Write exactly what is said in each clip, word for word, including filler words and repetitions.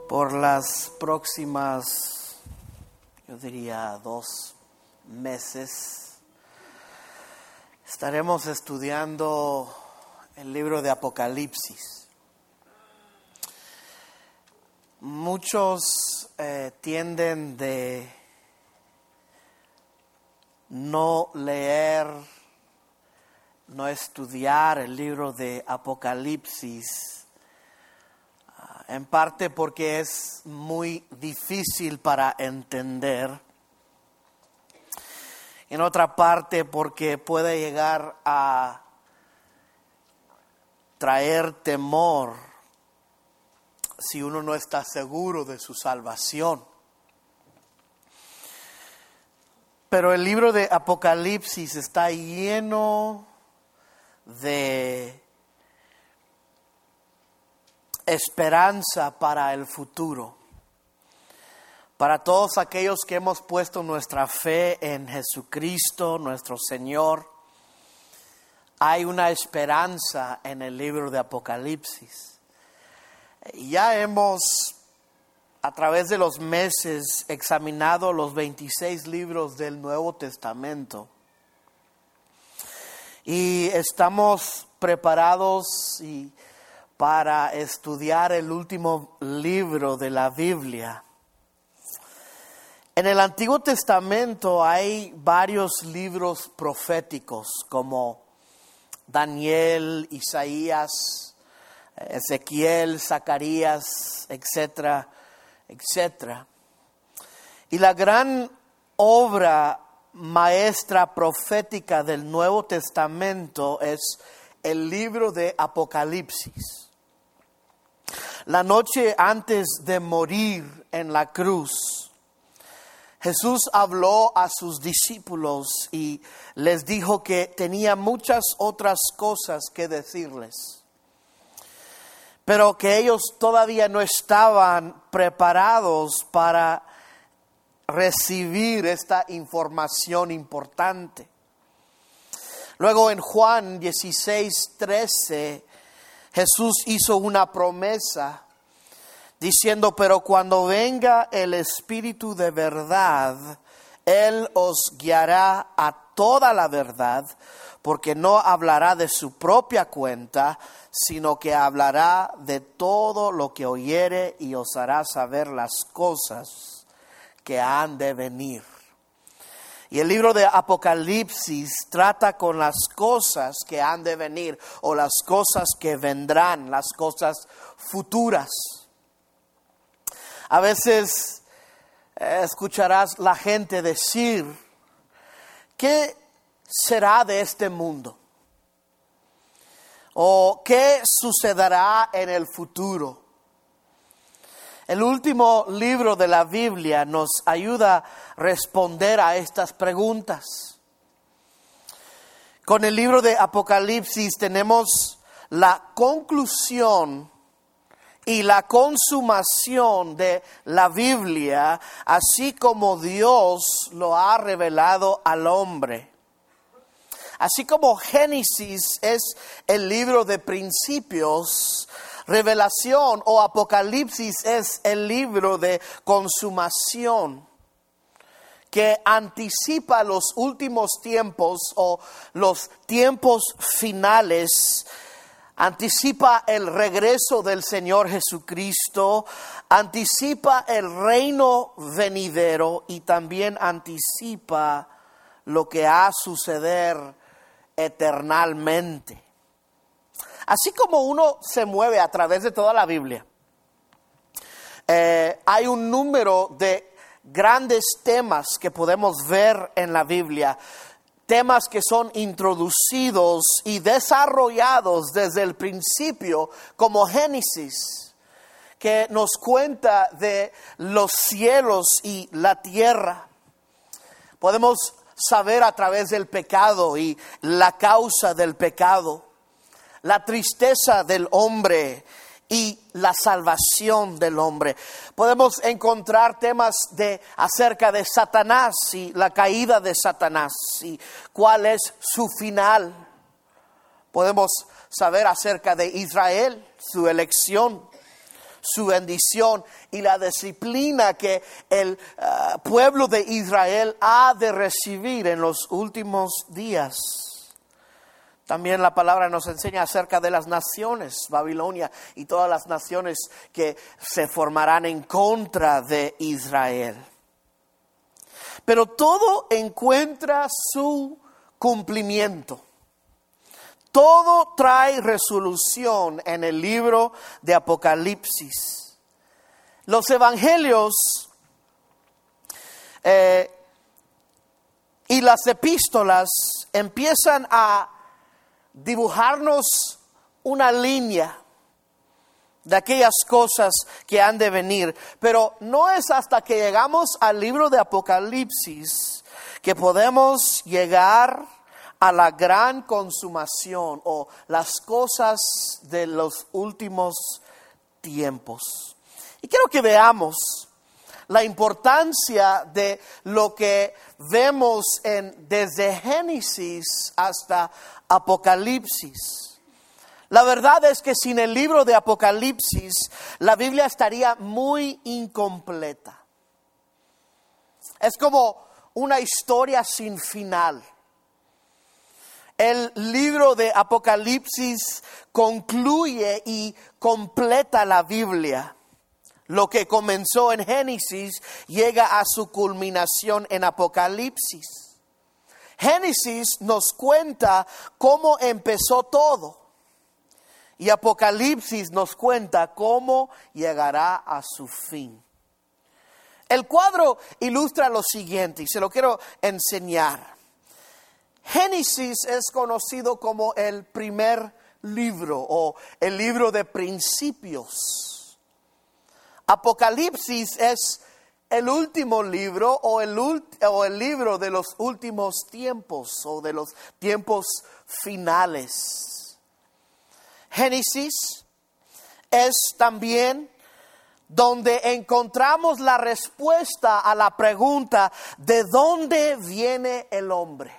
Por las próximas, yo diría, dos meses, estaremos estudiando el libro de Apocalipsis. Muchos eh, tienden de no leer, no estudiar el libro de Apocalipsis, en parte porque es muy difícil para entender, en otra parte porque puede llegar a traer temor si uno no está seguro de su salvación. Pero el libro de Apocalipsis está lleno de esperanza para el futuro. Para todos aquellos que hemos puesto nuestra fe en Jesucristo, nuestro Señor, hay una esperanza en el libro de Apocalipsis. Ya hemos, a través de los meses, examinado los veintiséis libros del Nuevo Testamento. Y estamos preparados y para estudiar el último libro de la Biblia. En el Antiguo Testamento hay varios libros proféticos como Daniel, Isaías, Ezequiel, Zacarías, etcétera, etcétera. Y la gran obra maestra profética del Nuevo Testamento es el libro de Apocalipsis. La noche antes de morir en la cruz, Jesús habló a sus discípulos y les dijo que tenía muchas otras cosas que decirles, pero que ellos todavía no estaban preparados para recibir esta información importante. Luego en Juan dieciséis, trece, Jesús hizo una promesa diciendo: pero cuando venga el Espíritu de verdad, Él os guiará a toda la verdad, porque no hablará de su propia cuenta, sino que hablará de todo lo que oyere y os hará saber las cosas que han de venir. Y el libro de Apocalipsis trata con las cosas que han de venir o las cosas que vendrán, las cosas futuras. A veces eh, escucharás la gente decir: ¿qué será de este mundo? ¿O qué sucederá en el futuro? El último libro de la Biblia nos ayuda a responder a estas preguntas. Con el libro de Apocalipsis tenemos la conclusión y la consumación de la Biblia, así como Dios lo ha revelado al hombre. Así como Génesis es el libro de principios, Revelación o Apocalipsis es el libro de consumación, que anticipa los últimos tiempos o los tiempos finales, anticipa el regreso del Señor Jesucristo, anticipa el reino venidero y también anticipa lo que ha a suceder eternamente. Así como uno se mueve a través de toda la Biblia, eh, hay un número de grandes temas que podemos ver en la Biblia, temas que son introducidos y desarrollados desde el principio, como Génesis, que nos cuenta de los cielos y la tierra. Podemos saber a través del pecado y la causa del pecado, la tristeza del hombre y la salvación del hombre. Podemos encontrar temas de acerca de Satanás y la caída de Satanás y cuál es su final. Podemos saber acerca de Israel, su elección, su bendición y la disciplina que el uh, pueblo de Israel ha de recibir en los últimos días. También la palabra nos enseña acerca de las naciones, Babilonia y todas las naciones que se formarán en contra de Israel. Pero todo encuentra su cumplimiento. Todo trae resolución en el libro de Apocalipsis. Los evangelios eh, y las epístolas empiezan a dibujarnos una línea de aquellas cosas que han de venir. Pero no es hasta que llegamos al libro de Apocalipsis que podemos llegar a la gran consumación o las cosas de los últimos tiempos. Y quiero que veamos la importancia de lo que vemos en, desde Génesis hasta Apocalipsis. La verdad es que sin el libro de Apocalipsis, la Biblia estaría muy incompleta. Es como una historia sin final. El libro de Apocalipsis concluye y completa la Biblia. Lo que comenzó en Génesis llega a su culminación en Apocalipsis. Génesis nos cuenta cómo empezó todo. Y Apocalipsis nos cuenta cómo llegará a su fin. El cuadro ilustra lo siguiente y se lo quiero enseñar. Génesis es conocido como el primer libro o el libro de principios. Apocalipsis es el último libro o el, o el libro de los últimos tiempos o de los tiempos finales. Génesis es también donde encontramos la respuesta a la pregunta ¿de dónde viene el hombre?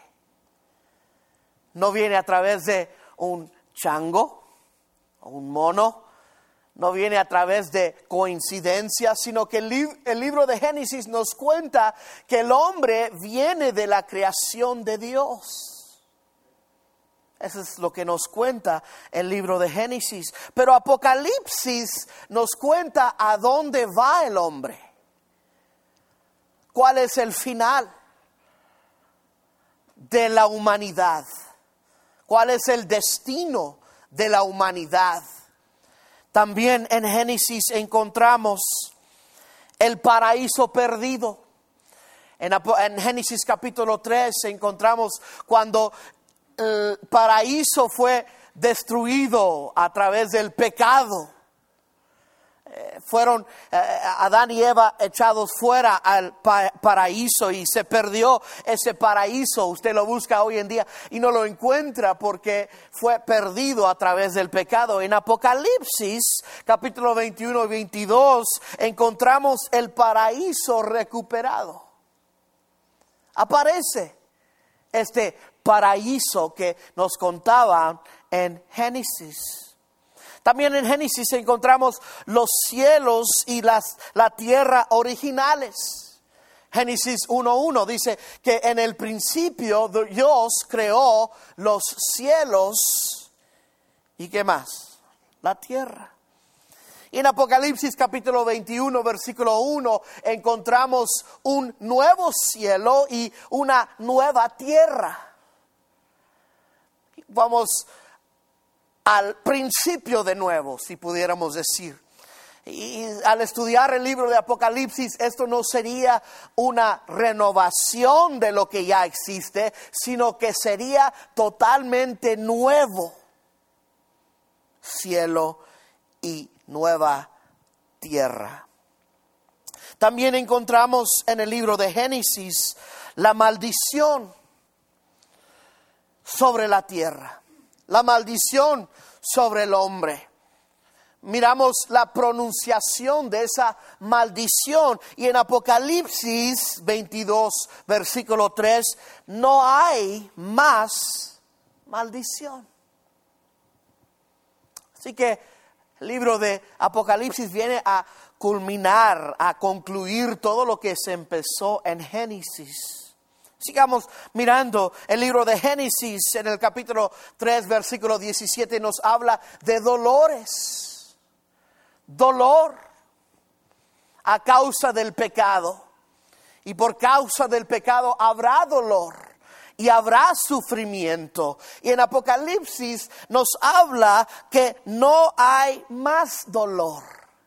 No viene a través de un chango o un mono. No viene a través de coincidencia, sino que el, lib- el libro de Génesis nos cuenta que el hombre viene de la creación de Dios. Eso es lo que nos cuenta el libro de Génesis. Pero Apocalipsis nos cuenta a dónde va el hombre. ¿Cuál es el final de la humanidad? ¿Cuál es el destino de la humanidad? También en Génesis encontramos el paraíso perdido. En, en Génesis capítulo tres encontramos cuando el paraíso fue destruido a través del pecado. Eh, fueron eh, Adán y Eva echados fuera al pa- paraíso y se perdió ese paraíso. Usted lo busca hoy en día y no lo encuentra porque fue perdido a través del pecado. En Apocalipsis capítulo veintiuno y veintidós encontramos el paraíso recuperado. Aparece este paraíso que nos contaban en Génesis. También en Génesis encontramos los cielos y las, la tierra originales. Génesis uno uno dice que en el principio Dios creó los cielos y ¿qué más? La tierra. Y en Apocalipsis capítulo veintiuno versículo uno encontramos un nuevo cielo y una nueva tierra. Vamos al principio de nuevo, si pudiéramos decir. Y al estudiar el libro de Apocalipsis, esto no sería una renovación de lo que ya existe, sino que sería totalmente nuevo. Cielo y nueva tierra. También encontramos en el libro de Génesis la maldición sobre la tierra. La maldición sobre el hombre. Miramos la pronunciación de esa maldición. Y en Apocalipsis veintidós, versículo tres, no hay más maldición. Así que El libro de Apocalipsis viene a culminar, a concluir todo lo que se empezó en Génesis. Sigamos mirando el libro de Génesis. En el capítulo tres, versículo diecisiete, nos habla de dolores. Dolor a causa del pecado. Y por causa del pecado habrá dolor y habrá sufrimiento. Y en Apocalipsis nos habla que no hay más dolor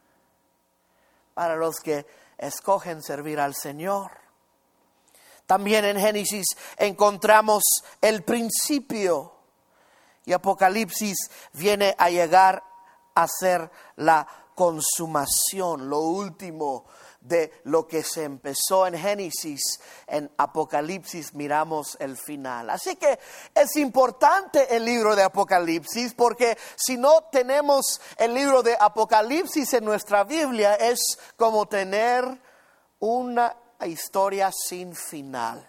para los que escogen servir al Señor. También en Génesis encontramos el principio. Y Apocalipsis viene a llegar a ser la consumación, lo último de lo que se empezó en Génesis. En Apocalipsis miramos el final. Así que es importante el libro de Apocalipsis, porque si no tenemos el libro de Apocalipsis en nuestra Biblia, es como tener una historia sin final.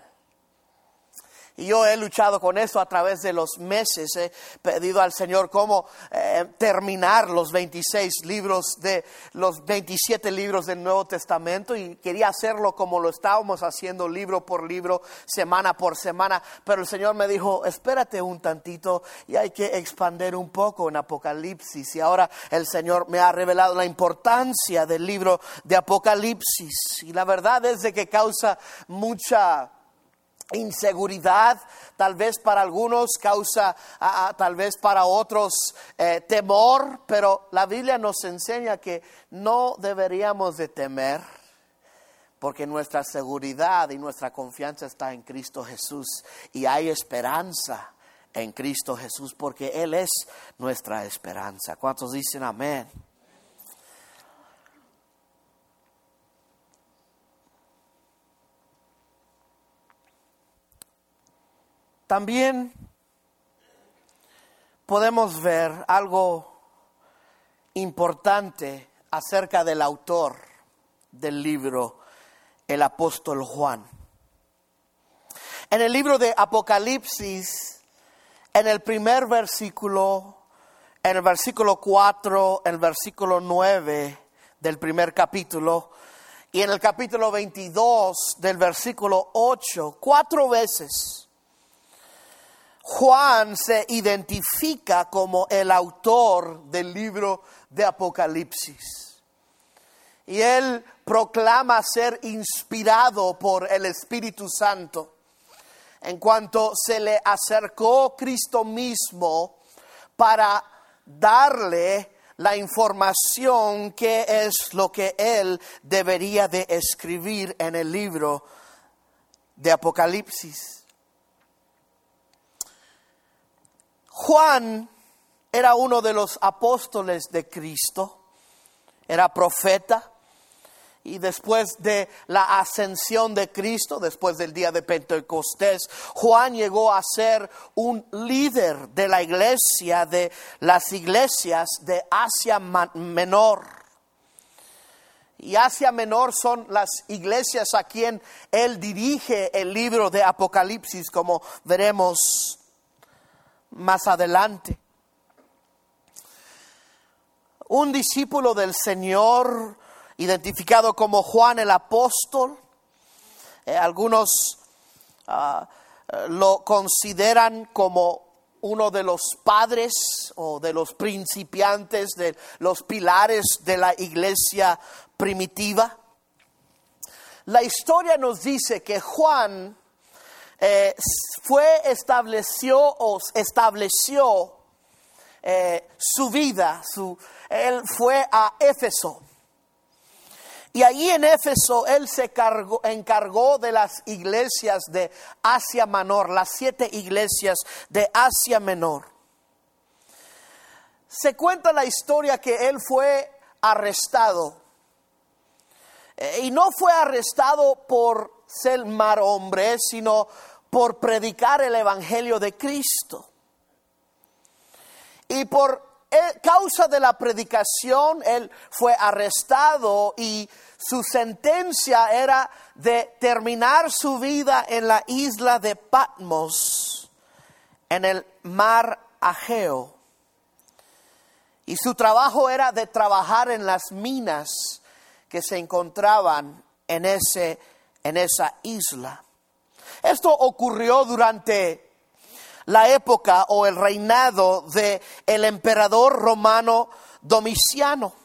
Y yo he luchado con eso a través de los meses. He pedido al Señor cómo eh, terminar los veintiséis libros de los veintisiete libros del Nuevo Testamento, y quería hacerlo como lo estábamos haciendo, libro por libro, semana por semana. Pero el Señor me dijo, espérate un tantito y hay que expandir un poco en Apocalipsis. Y ahora el Señor me ha revelado la importancia del libro de Apocalipsis. Y la verdad es de que causa mucha inseguridad, tal vez para algunos, causa uh, tal vez para otros eh, temor, pero la Biblia nos enseña que no deberíamos de temer, porque nuestra seguridad y nuestra confianza está en Cristo Jesús, y hay esperanza en Cristo Jesús, porque Él es nuestra esperanza. ¿Cuántos dicen amén? También podemos ver algo importante acerca del autor del libro, el apóstol Juan. En el libro de Apocalipsis, en el primer versículo, en el versículo cuatro, en el versículo nueve del primer capítulo, y en el capítulo veintidós del versículo ocho, cuatro veces Juan se identifica como el autor del libro de Apocalipsis. Y él proclama ser inspirado por el Espíritu Santo, en cuanto se le acercó Cristo mismo para darle la información que es lo que él debería de escribir en el libro de Apocalipsis. Juan era uno de los apóstoles de Cristo, era profeta, y después de la ascensión de Cristo, después del día de Pentecostés, Juan llegó a ser un líder de la iglesia, de las iglesias de Asia Menor. Y Asia Menor son las iglesias a quien él dirige el libro de Apocalipsis, como veremos más adelante. Un discípulo del Señor, identificado como Juan el apóstol, eh, algunos uh, lo consideran como uno de los padres o de los principiantes, de los pilares de la iglesia primitiva. La historia nos dice que Juan Eh, fue estableció o estableció eh, su vida, su, él fue a Éfeso. Y allí en Éfeso él se cargó, encargó de las iglesias de Asia Menor, las siete iglesias de Asia Menor. Se cuenta la historia que él fue arrestado. Eh, y no fue arrestado por ser mal hombre, sino por predicar el evangelio de Cristo. Y por causa de la predicación, él fue arrestado, y su sentencia era de terminar su vida en la isla de Patmos, en el mar Egeo. Y su trabajo era de trabajar en las minas que se encontraban en, ese, en esa isla. Esto ocurrió durante la época o el reinado de el emperador romano Domiciano.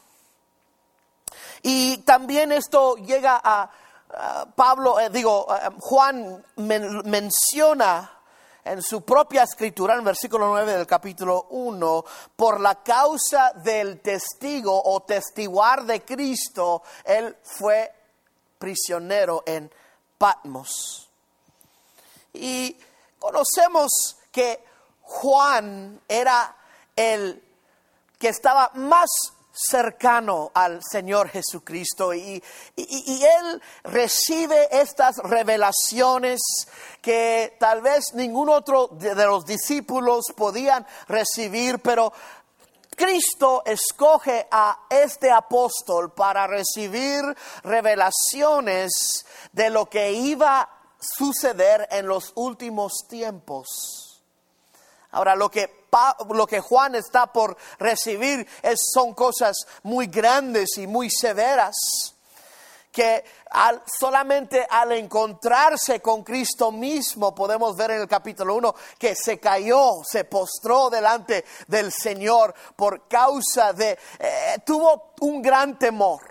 Y también esto llega a, a Pablo, eh, digo, eh, Juan men, menciona en su propia escritura, en versículo nueve del capítulo uno, por la causa del testigo o testiguar de Cristo, él fue prisionero en Patmos. Y conocemos que Juan era el que estaba más cercano al Señor Jesucristo y, y, y él recibe estas revelaciones que tal vez ningún otro de, de los discípulos podían recibir, pero Cristo escoge a este apóstol para recibir revelaciones de lo que iba a suceder en los últimos tiempos. Ahora, lo que, lo que Juan está por recibir es, son cosas muy grandes y muy severas, que al, solamente al encontrarse con Cristo mismo, podemos ver en el capítulo uno, que se cayó, se postró delante del Señor por causa de, eh, tuvo un gran temor.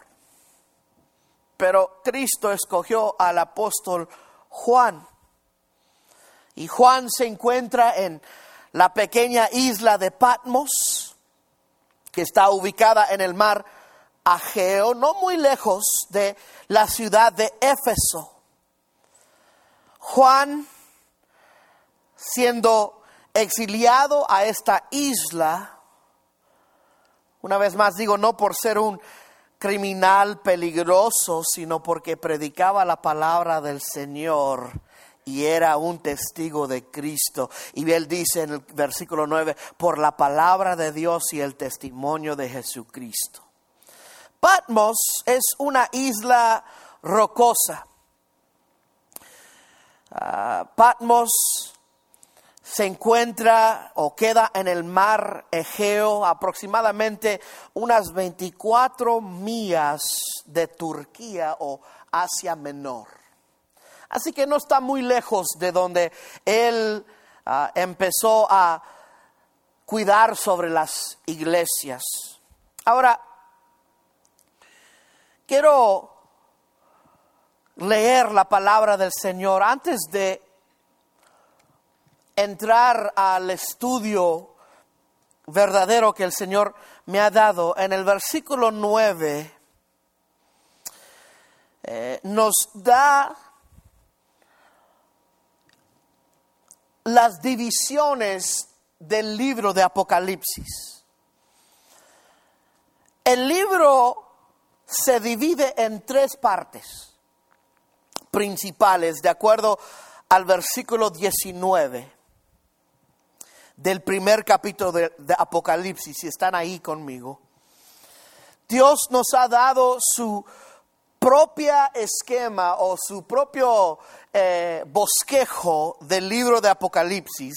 Pero Cristo escogió al apóstol Juan. Y Juan se encuentra en la pequeña isla de Patmos, que está ubicada en el mar Egeo, no muy lejos de la ciudad de Éfeso. Juan, siendo exiliado a esta isla, una vez más digo, no por ser un criminal peligroso, sino porque predicaba la palabra del Señor y era un testigo de Cristo. Y él dice en el versículo nueve, por la palabra de Dios y el testimonio de Jesucristo. Patmos es una isla rocosa. Uh, Patmos se encuentra o queda en el mar Egeo, aproximadamente unas veinticuatro millas de Turquía o Asia Menor. Así que no está muy lejos de donde él uh, empezó a cuidar sobre las iglesias. Ahora, quiero leer la palabra del Señor antes de entrar al estudio verdadero que el Señor me ha dado. En el versículo nueve eh, nos da las divisiones del libro de Apocalipsis. El libro se divide en tres partes principales, de acuerdo al versículo diecinueve del primer capítulo de, de Apocalipsis. Si están ahí conmigo, Dios nos ha dado su propia esquema o su propio eh, bosquejo del libro de Apocalipsis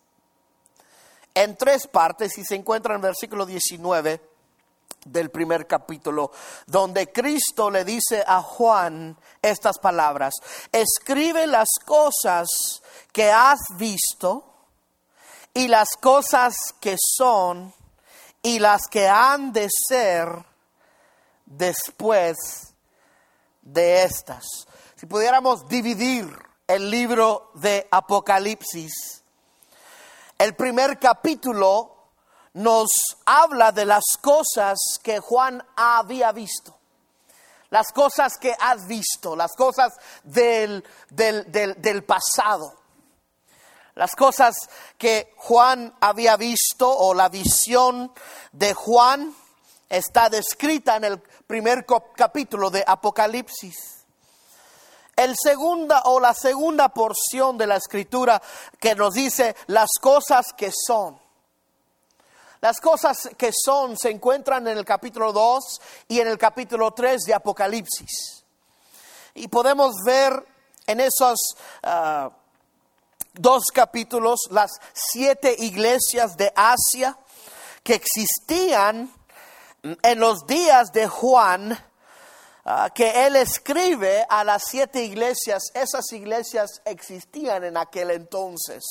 en tres partes, y se encuentra en el versículo diecinueve del primer capítulo, donde Cristo le dice a Juan estas palabras: escribe las cosas que has visto y las cosas que son y las que han de ser después de estas. Si pudiéramos dividir el libro de Apocalipsis, el primer capítulo nos habla de las cosas que Juan había visto, las cosas que has visto, las cosas del, del, del, del pasado, las cosas que Juan había visto, o la visión de Juan está descrita en el primer capítulo de Apocalipsis. El segunda o la segunda porción de la escritura que nos dice las cosas que son. Las cosas que son se encuentran en el capítulo dos y en el capítulo tres de Apocalipsis. Y podemos ver en esos uh, dos capítulos las siete iglesias de Asia que existían en los días de Juan, uh, que él escribe a las siete iglesias. Esas iglesias existían en aquel entonces.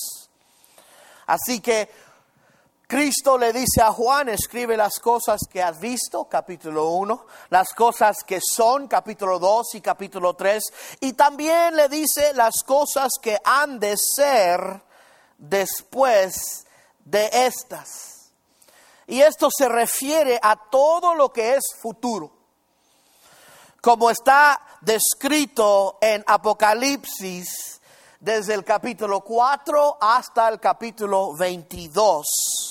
Así que Cristo le dice a Juan, escribe las cosas que has visto, capítulo uno, las cosas que son, capítulo dos y capítulo tres, y también le dice las cosas que han de ser después de estas. Y esto se refiere a todo lo que es futuro, como está descrito en Apocalipsis desde el capítulo cuatro hasta el capítulo veintidós.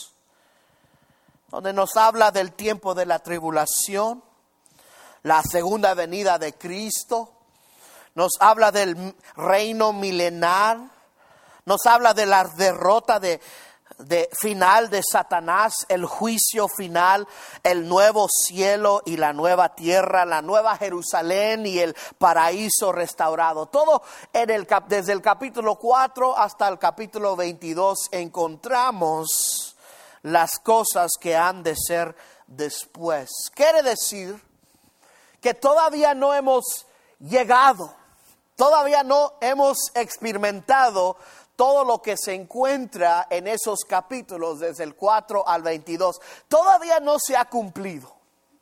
Donde nos habla del tiempo de la tribulación, la segunda venida de Cristo, nos habla del reino milenar, nos habla de la derrota de, de final de Satanás, el juicio final, el nuevo cielo y la nueva tierra, la nueva Jerusalén y el paraíso restaurado. Todo en el, desde el capítulo cuatro hasta el capítulo veintidós encontramos las cosas que han de ser después. Quiere decir que todavía no hemos llegado, todavía no hemos experimentado todo lo que se encuentra en esos capítulos desde el cuatro al veintidós. Todavía no se ha cumplido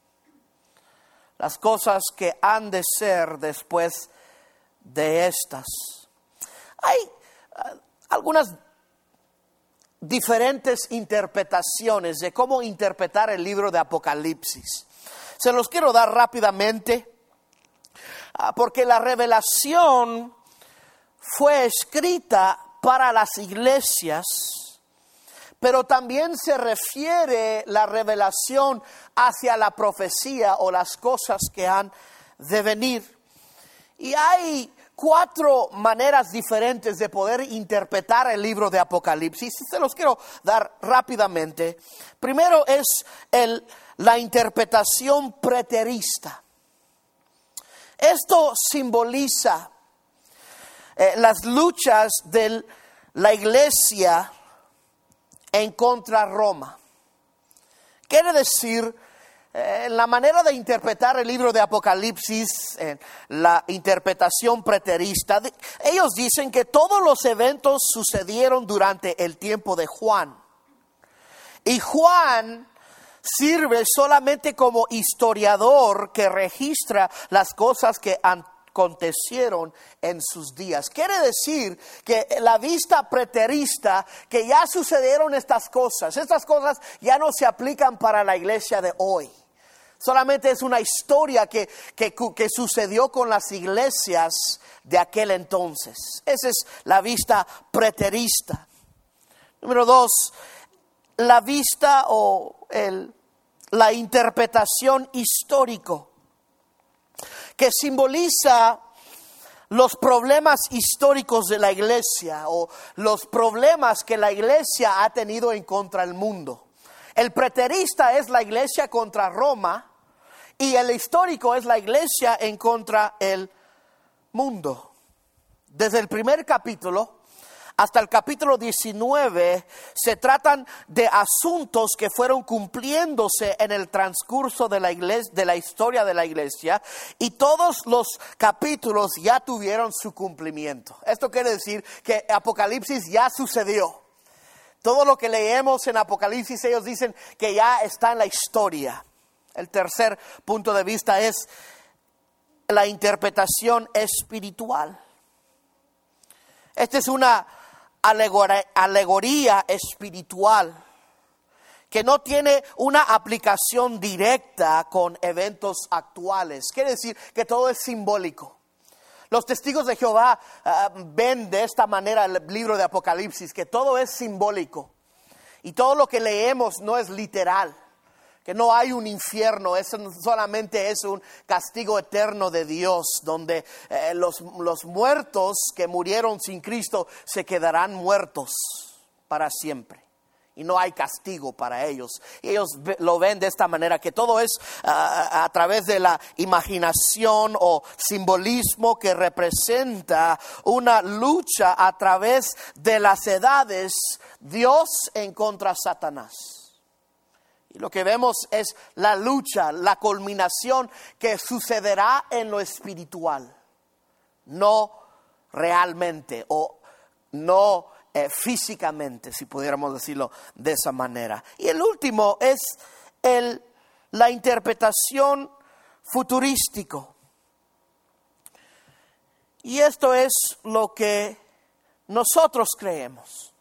las cosas que han de ser después de estas. Hay uh, algunas diferentes interpretaciones de cómo interpretar el libro de Apocalipsis. Se los quiero dar rápidamente, porque la revelación fue escrita para las iglesias, pero también se refiere la revelación hacia la profecía o las cosas que han de venir. Y hay cuatro maneras diferentes de poder interpretar el libro de Apocalipsis. Se los quiero dar rápidamente. Primero es el, la interpretación preterista. Esto simboliza eh, las luchas de la iglesia en contra de Roma. Quiere decir, Eh, la manera de interpretar el libro de Apocalipsis, eh, la interpretación preterista, de, ellos dicen que todos los eventos sucedieron durante el tiempo de Juan. Y Juan sirve solamente como historiador que registra las cosas que acontecieron en sus días. Quiere decir que la vista preterista, que ya sucedieron estas cosas, estas cosas ya no se aplican para la iglesia de hoy. Solamente es una historia que, que, que sucedió con las iglesias de aquel entonces. Esa es la vista preterista. Número dos, la vista o el, la interpretación histórico, que simboliza los problemas históricos de la iglesia o los problemas que la iglesia ha tenido en contra del mundo. El preterista es la iglesia contra Roma y el histórico es la iglesia en contra el mundo. Desde el primer capítulo hasta el capítulo diecinueve se tratan de asuntos que fueron cumpliéndose en el transcurso de la iglesia, de la historia de la iglesia, y todos los capítulos ya tuvieron su cumplimiento. Esto quiere decir que Apocalipsis ya sucedió. Todo lo que leemos en Apocalipsis, ellos dicen que ya está en la historia. El tercer punto de vista es la interpretación espiritual. Esta es una alegoría, alegoría espiritual que no tiene una aplicación directa con eventos actuales. Quiere decir que todo es simbólico. Los testigos de Jehová uh, ven de esta manera el libro de Apocalipsis, que todo es simbólico. Y todo lo que leemos no es literal. Que no hay un infierno, eso solamente es un castigo eterno de Dios, donde eh, los, los muertos que murieron sin Cristo se quedarán muertos para siempre. Y no hay castigo para ellos. Y ellos lo ven de esta manera, que todo es uh, a través de la imaginación o simbolismo que representa una lucha a través de las edades, Dios en contra de Satanás. Lo que vemos es la lucha, la culminación que sucederá en lo espiritual, no realmente o no eh, físicamente, si pudiéramos decirlo de esa manera. Y el último es el, la interpretación futurístico. Y esto es lo que nosotros creemos.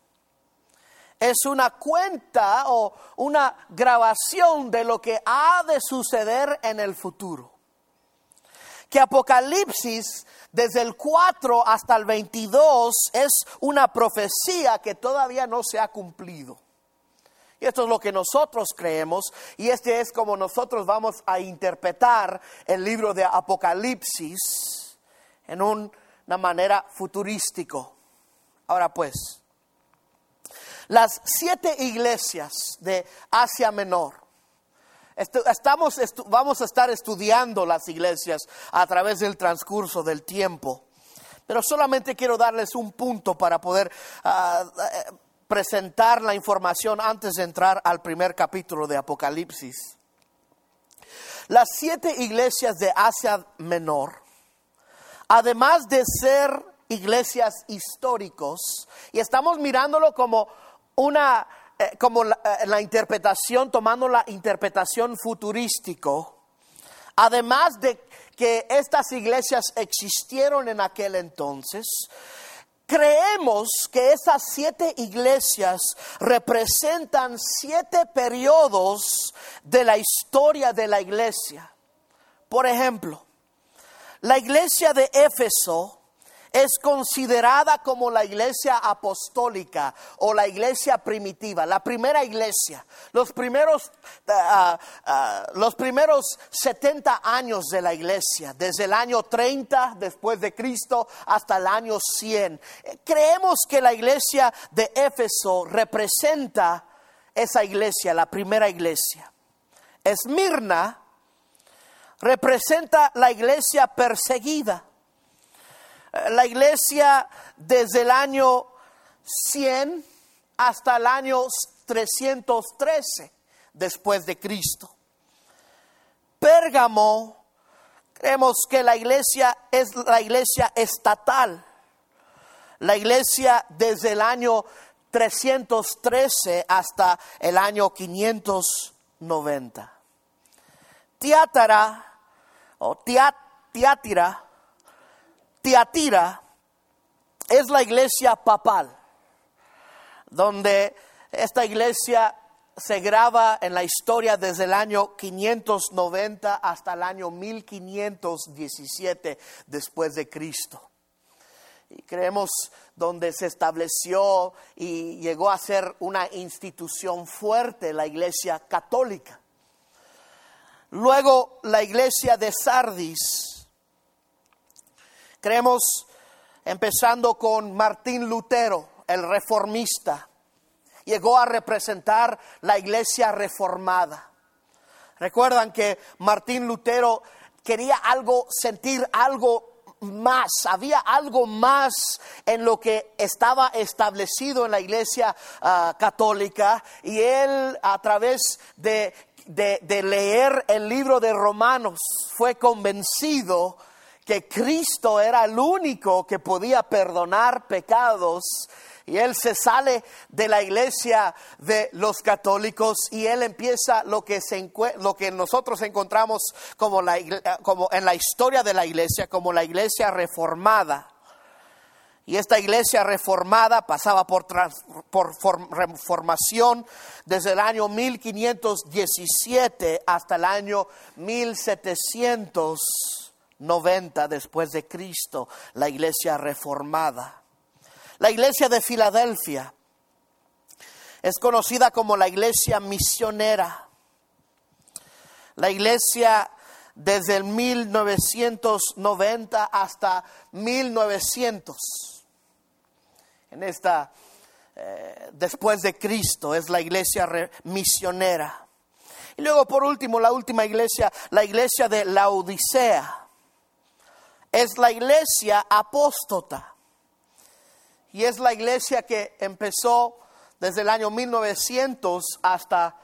Es una cuenta o una grabación de lo que ha de suceder en el futuro. Que Apocalipsis, desde el cuatro hasta el veintidós, es una profecía que todavía no se ha cumplido. Y esto es lo que nosotros creemos, y este es como nosotros vamos a interpretar el libro de Apocalipsis en un, una manera futurístico. Ahora pues, las siete iglesias de Asia Menor, estamos, estu, vamos a estar estudiando las iglesias a través del transcurso del tiempo, pero solamente quiero darles un punto para poder uh, uh, presentar la información antes de entrar al primer capítulo de Apocalipsis. Las siete iglesias de Asia Menor, además de ser iglesias históricos, y estamos mirándolo como una, eh, como la, eh, la interpretación, tomando la interpretación futurístico, además de que estas iglesias existieron en aquel entonces, creemos que esas siete iglesias representan siete periodos de la historia de la iglesia. Por ejemplo, la iglesia de Éfeso es considerada como la iglesia apostólica o la iglesia primitiva, la primera iglesia, los primeros, uh, uh, los primeros setenta años de la iglesia, desde el año treinta después de Cristo hasta el año cien. Creemos que la iglesia de Éfeso representa esa iglesia, la primera iglesia. Esmirna representa la iglesia perseguida. La iglesia desde el año cien hasta el año trescientos trece después de Cristo. Pérgamo, creemos que la iglesia es la iglesia estatal. La iglesia desde el año trescientos trece hasta el año quinientos noventa. Tiátara o Tiat, Tiátira Tiatira es la iglesia papal, donde esta iglesia se graba en la historia desde el año quinientos noventa hasta el año mil quinientos diecisiete después de Cristo. Y creemos donde se estableció y llegó a ser una institución fuerte la iglesia católica. Luego la iglesia de Sardis. Creemos, empezando con Martín Lutero, el reformista, llegó a representar la iglesia reformada. Recuerdan que Martín Lutero quería algo, sentir algo más, había algo más en lo que estaba establecido en la iglesia uh, católica, y él, a través de, de, de leer el libro de Romanos, fue convencido que Cristo era el único que podía perdonar pecados, y él se sale de la iglesia de los católicos y él empieza lo que se lo que nosotros encontramos como la como en la historia de la iglesia como la iglesia reformada. Y esta iglesia reformada pasaba por, trans, por reformación desde el año mil quinientos diecisiete hasta el año mil setecientos noventa después de Cristo, la iglesia reformada. La iglesia de Filadelfia es conocida como la iglesia misionera. La iglesia desde el mil novecientos noventa hasta mil novecientos, en esta eh, después de Cristo, es la iglesia re, misionera. Y luego, por último, la última iglesia, la iglesia de Laodicea, es la iglesia apóstata. Y es la iglesia que empezó desde el año mil novecientos hasta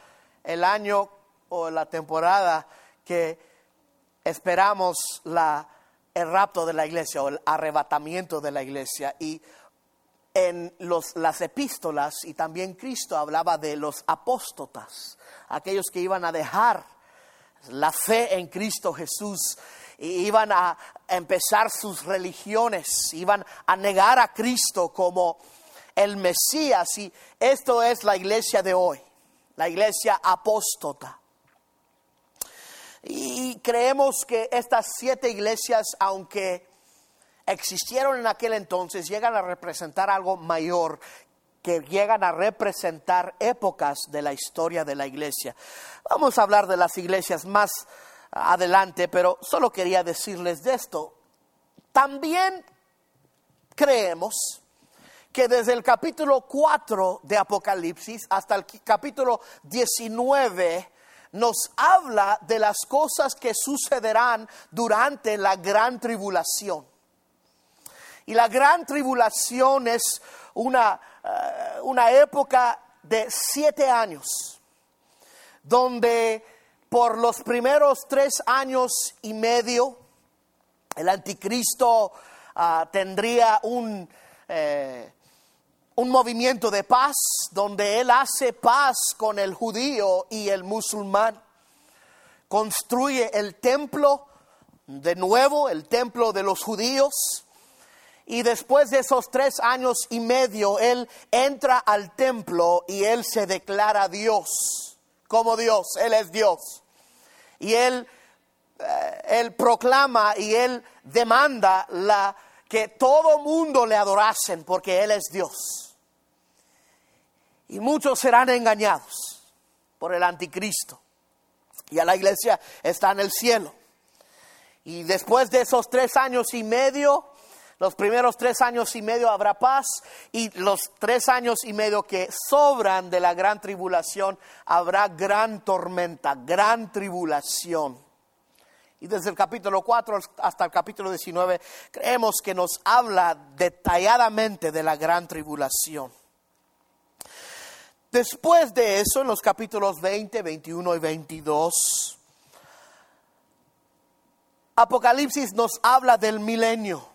el año o la temporada que esperamos la, el rapto de la iglesia o el arrebatamiento de la iglesia. Y en los, las epístolas y también Cristo hablaba de los apóstatas, aquellos que iban a dejar la fe en Cristo Jesús, y iban a empezar sus religiones, iban a negar a Cristo como el Mesías. Y esto es la iglesia de hoy, la iglesia apóstata. Y creemos que estas siete iglesias, aunque existieron en aquel entonces, llegan a representar algo mayor, que llegan a representar épocas de la historia de la iglesia. Vamos a hablar de las iglesias más adelante, pero solo quería decirles de esto. También creemos que desde el capítulo cuatro de Apocalipsis hasta el capítulo diecinueve nos habla de las cosas que sucederán durante la gran tribulación. Y la gran tribulación es una, uh, una época de siete años, donde por los primeros tres años y medio el anticristo uh, tendría un, eh, un movimiento de paz, donde él hace paz con el judío y el musulmán. Construye el templo de nuevo, el templo de los judíos. Y después de esos tres años y medio, él entra al templo y él se declara Dios, como Dios, él es Dios. Y él, eh, él proclama y él demanda la, que todo mundo le adorasen porque él es Dios. Y muchos serán engañados por el anticristo. Y a la iglesia está en el cielo. Y después de esos tres años y medio, los primeros tres años y medio habrá paz, y los tres años y medio que sobran de la gran tribulación habrá gran tormenta, gran tribulación. Y desde el capítulo cuatro hasta el capítulo diecinueve creemos que nos habla detalladamente de la gran tribulación. Después de eso, en los capítulos veinte, veintiuno y veintidós, Apocalipsis nos habla del milenio.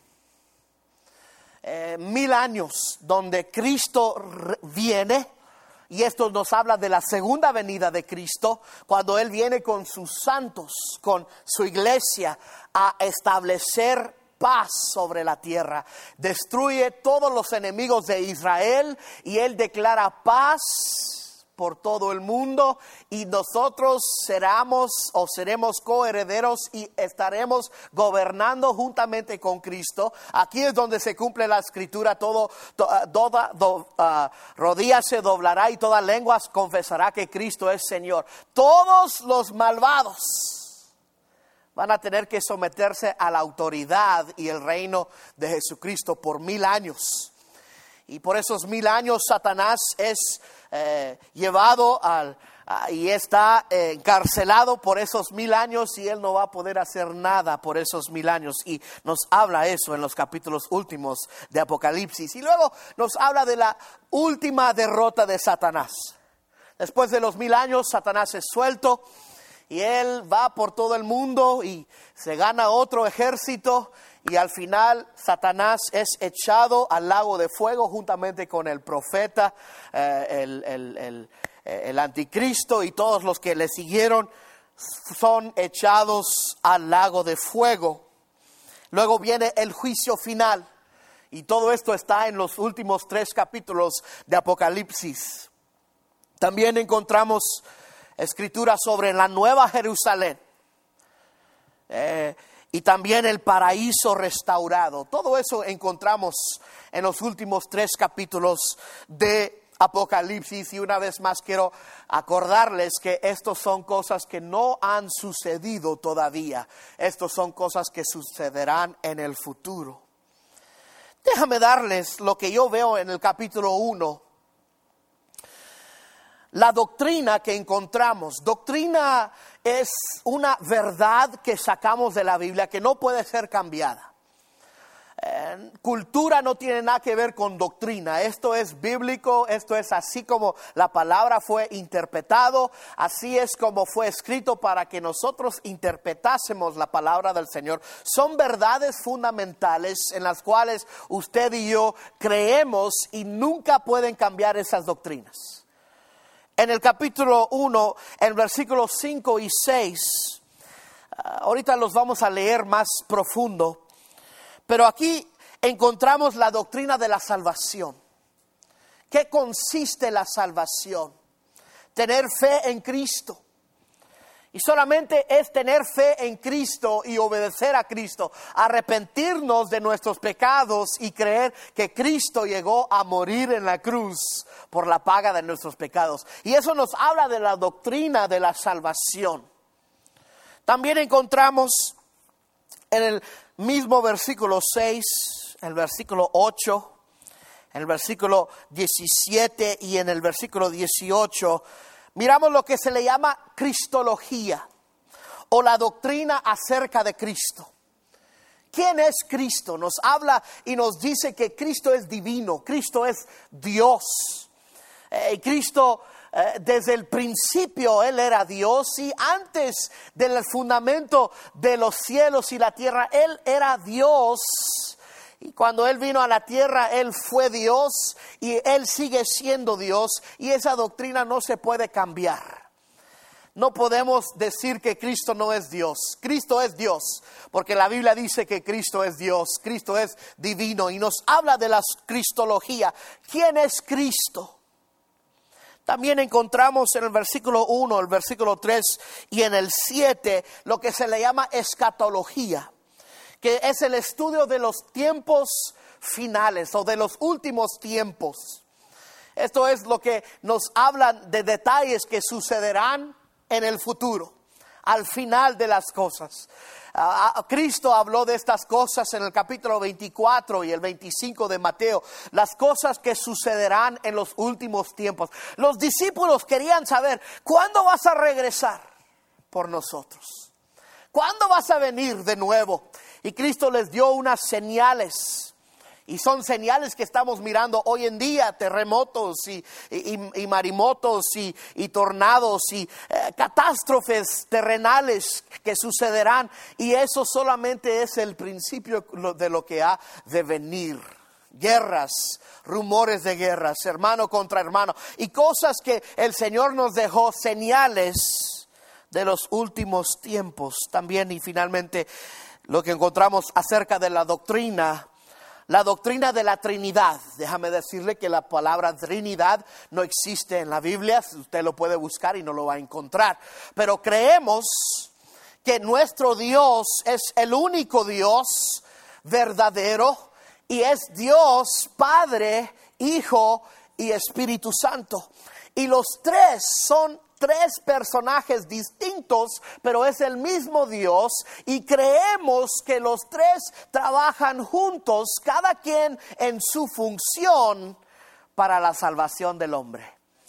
Eh, mil años donde Cristo viene, y esto nos habla de la segunda venida de Cristo, cuando Él viene con sus santos, con su iglesia, a establecer paz sobre la tierra. Destruye todos los enemigos de Israel y Él declara paz por todo el mundo, y nosotros seremos o seremos coherederos y estaremos gobernando juntamente con Cristo. Aquí es donde se cumple la escritura: todo, to, toda do, uh, rodilla se doblará y toda lengua confesará que Cristo es Señor. Todos los malvados van a tener que someterse a la autoridad y el reino de Jesucristo por mil años. Y por esos mil años Satanás es eh, llevado al, a, y está eh, encarcelado por esos mil años, y él no va a poder hacer nada por esos mil años. Y nos habla eso en los capítulos últimos de Apocalipsis. Y luego nos habla de la última derrota de Satanás. Después de los mil años, Satanás es suelto y él va por todo el mundo y se gana otro ejército. Y al final Satanás es echado al lago de fuego juntamente con el profeta, eh, el, el, el, el anticristo, y todos los que le siguieron son echados al lago de fuego. Luego viene el juicio final, y todo esto está en los últimos tres capítulos de Apocalipsis. También encontramos escritura sobre la nueva Jerusalén. Eh, Y también el paraíso restaurado. Todo eso encontramos en los últimos tres capítulos de Apocalipsis. Y una vez más quiero acordarles que estos son cosas que no han sucedido todavía. Estos son cosas que sucederán en el futuro. Déjame darles lo que yo veo en el capítulo uno. La doctrina que encontramos. Doctrina es una verdad que sacamos de la Biblia que no puede ser cambiada. Eh, cultura no tiene nada que ver con doctrina. Esto es bíblico, esto es así como la palabra fue interpretado, así es como fue escrito para que nosotros interpretásemos la palabra del Señor. Son verdades fundamentales en las cuales usted y yo creemos y nunca pueden cambiar esas doctrinas. En el capítulo uno, en versículos cinco y seis, uh, ahorita los vamos a leer más profundo. Pero aquí encontramos la doctrina de la salvación. ¿Qué consiste la salvación? Tener fe en Cristo. Y solamente es tener fe en Cristo y obedecer a Cristo. Arrepentirnos de nuestros pecados y creer que Cristo llegó a morir en la cruz por la paga de nuestros pecados. Y eso nos habla de la doctrina de la salvación. También encontramos en el mismo versículo seis, el versículo ocho, en el versículo diecisiete y en el versículo dieciocho, miramos lo que se le llama cristología o la doctrina acerca de Cristo. ¿Quién es Cristo? Nos habla y nos dice que Cristo es divino, Cristo es Dios. Eh, Cristo Eh, desde el principio Él era Dios, y antes del fundamento de los cielos y la tierra Él era Dios. Y cuando Él vino a la tierra Él fue Dios y Él sigue siendo Dios, y esa doctrina no se puede cambiar. No podemos decir que Cristo no es Dios. Cristo es Dios, porque la Biblia dice que Cristo es Dios, Cristo es divino, y nos habla de la cristología. ¿Quién es Cristo? También encontramos en el versículo uno, el versículo tres y en el siete lo que se le llama escatología, que es el estudio de los tiempos finales o de los últimos tiempos. Esto es lo que nos habla de detalles que sucederán en el futuro, al final de las cosas. Uh, Cristo habló de estas cosas en el capítulo veinticuatro y el veinticinco de Mateo, las cosas que sucederán en los últimos tiempos. Los discípulos querían saber, ¿cuándo vas a regresar por nosotros? ¿Cuándo vas a venir de nuevo? Y Cristo les dio unas señales. Y son señales que estamos mirando hoy en día: terremotos y, y, y marimotos y, y tornados y eh, catástrofes terrenales que sucederán. Y eso solamente es el principio de lo que ha de venir. Guerras, rumores de guerras, hermano contra hermano, y cosas que el Señor nos dejó, señales de los últimos tiempos. También, y finalmente, lo que encontramos acerca de la doctrina. La doctrina de la Trinidad. Déjame decirle que la palabra Trinidad no existe en la Biblia. Usted lo puede buscar y no lo va a encontrar. Pero creemos que nuestro Dios es el único Dios verdadero, y es Dios Padre, Hijo y Espíritu Santo. Y los tres son tres personajes distintos, pero es el mismo Dios, y creemos que los tres trabajan juntos, cada quien en su función para la salvación del hombre.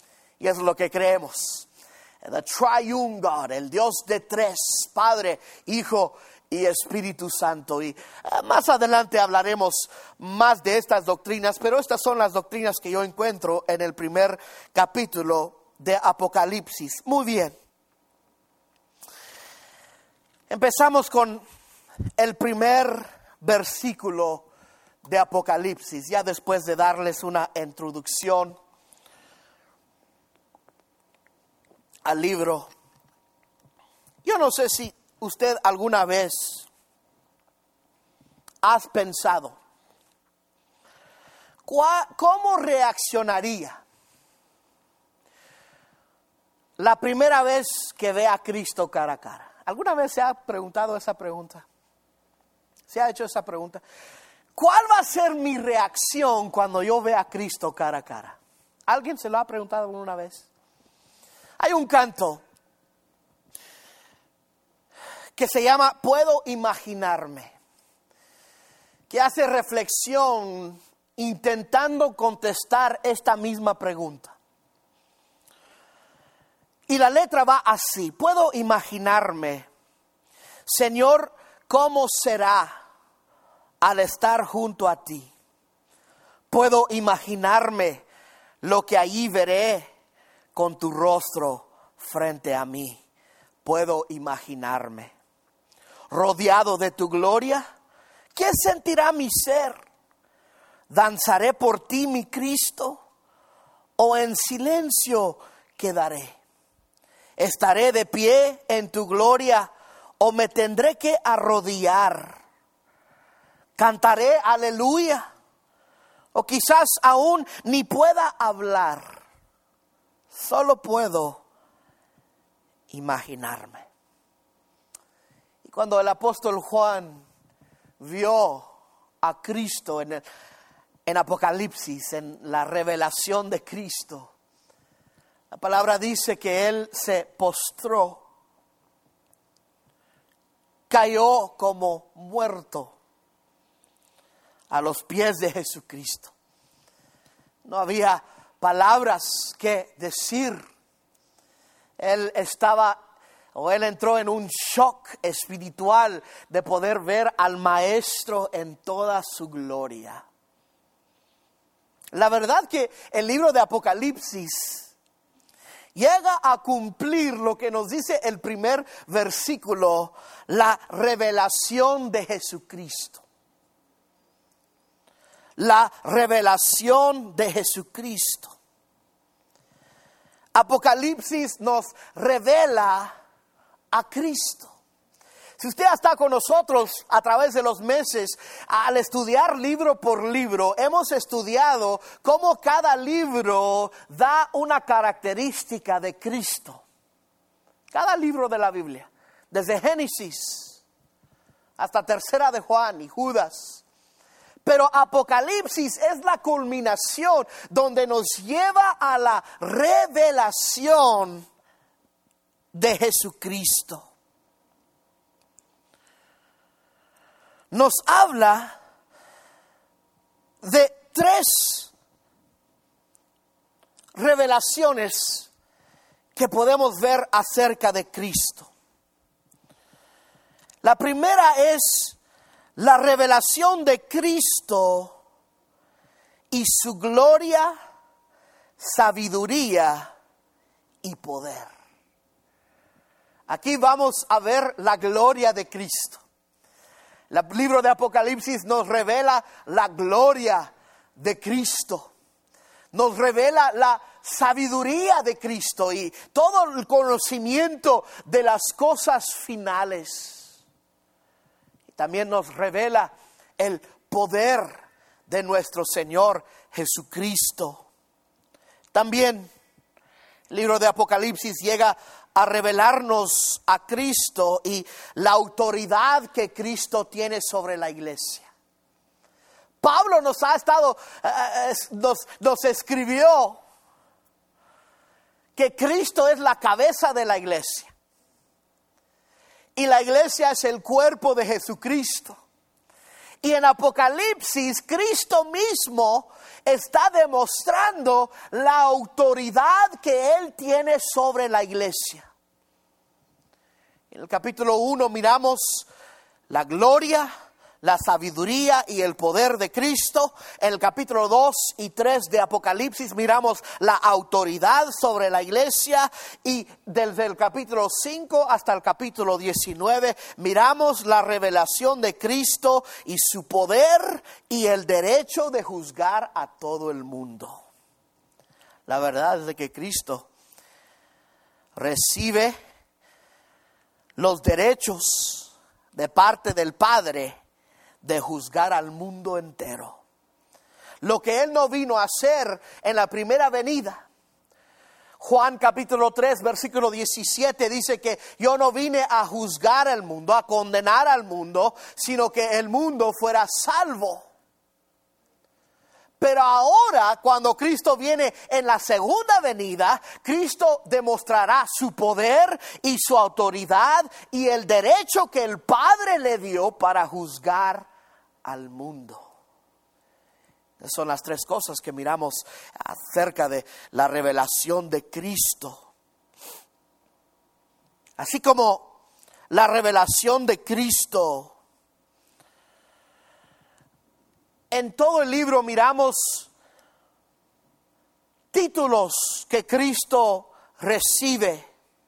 Y eso es lo que creemos. The Triune God, el Dios de tres, Padre, Hijo y Espíritu Santo. Y uh, más adelante hablaremos más de estas doctrinas, pero estas son las doctrinas que yo encuentro en el primer capítulo de Apocalipsis. Muy bien. Empezamos con el primer versículo de Apocalipsis, ya después de darles una introducción al libro. Yo no sé si usted alguna vez has pensado, ¿cómo reaccionaría la primera vez que ve a Cristo cara a cara? ¿Alguna vez se ha preguntado esa pregunta? ¿Se ha hecho esa pregunta? ¿Cuál va a ser mi reacción cuando yo vea a Cristo cara a cara? ¿Alguien se lo ha preguntado alguna vez? Hay un canto que se llama Puedo Imaginarme, que hace reflexión intentando contestar esta misma pregunta. Y la letra va así: puedo imaginarme, Señor, cómo será al estar junto a ti. Puedo imaginarme lo que allí veré con tu rostro frente a mí. Puedo imaginarme. Rodeado de tu gloria, ¿qué sentirá mi ser? ¿Danzaré por ti, mi Cristo? ¿O en silencio quedaré? ¿Estaré de pie en tu gloria o me tendré que arrodillar? ¿Cantaré aleluya? O quizás aún ni pueda hablar. Solo puedo imaginarme. Y cuando el apóstol Juan vio a Cristo en, el, en Apocalipsis, en la revelación de Cristo, la palabra dice que él se postró, cayó como muerto a los pies de Jesucristo. No había palabras que decir. Él estaba, o él entró en un shock espiritual de poder ver al Maestro en toda su gloria. La verdad que el libro de Apocalipsis llega a cumplir lo que nos dice el primer versículo, la revelación de Jesucristo. La revelación de Jesucristo. Apocalipsis nos revela a Cristo. Si usted está con nosotros a través de los meses, al estudiar libro por libro, hemos estudiado cómo cada libro da una característica de Cristo. Cada libro de la Biblia, desde Génesis hasta Tercera de Juan y Judas. Pero Apocalipsis es la culminación donde nos lleva a la revelación de Jesucristo. Nos habla de tres revelaciones que podemos ver acerca de Cristo. La primera es la revelación de Cristo y su gloria, sabiduría y poder. Aquí vamos a ver la gloria de Cristo. El libro de Apocalipsis nos revela la gloria de Cristo. Nos revela la sabiduría de Cristo y todo el conocimiento de las cosas finales. También nos revela el poder de nuestro Señor Jesucristo. También el libro de Apocalipsis llega a revelarnos a Cristo y la autoridad que Cristo tiene sobre la iglesia. Pablo nos ha estado, eh, nos, nos escribió que Cristo es la cabeza de la iglesia. Y la iglesia es el cuerpo de Jesucristo. Y en Apocalipsis, Cristo mismo está demostrando la autoridad que Él tiene sobre la iglesia. En el capítulo uno miramos la gloria, la sabiduría y el poder de Cristo. En el capítulo dos y tres de Apocalipsis miramos la autoridad sobre la iglesia. Y desde el capítulo cinco hasta el capítulo diecinueve miramos la revelación de Cristo y su poder y el derecho de juzgar a todo el mundo. La verdad es de que Cristo recibe los derechos de parte del Padre de juzgar al mundo entero. Lo que Él no vino a hacer en la primera venida. Juan capítulo tres versículo diecisiete dice que yo no vine a juzgar al mundo, a condenar al mundo, sino que el mundo fuera salvo. Pero ahora, cuando Cristo viene en la segunda venida, Cristo demostrará su poder y su autoridad y el derecho que el Padre le dio para juzgar al mundo. Esas son las tres cosas que miramos acerca de la revelación de Cristo. Así como la revelación de Cristo en todo el libro miramos títulos que Cristo recibe.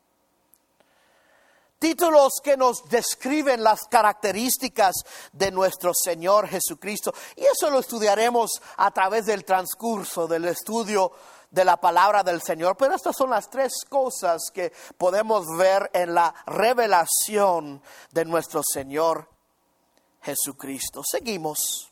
Títulos que nos describen las características de nuestro Señor Jesucristo. Y eso lo estudiaremos a través del transcurso del estudio de la palabra del Señor. Pero estas son las tres cosas que podemos ver en la revelación de nuestro Señor Jesucristo. Seguimos.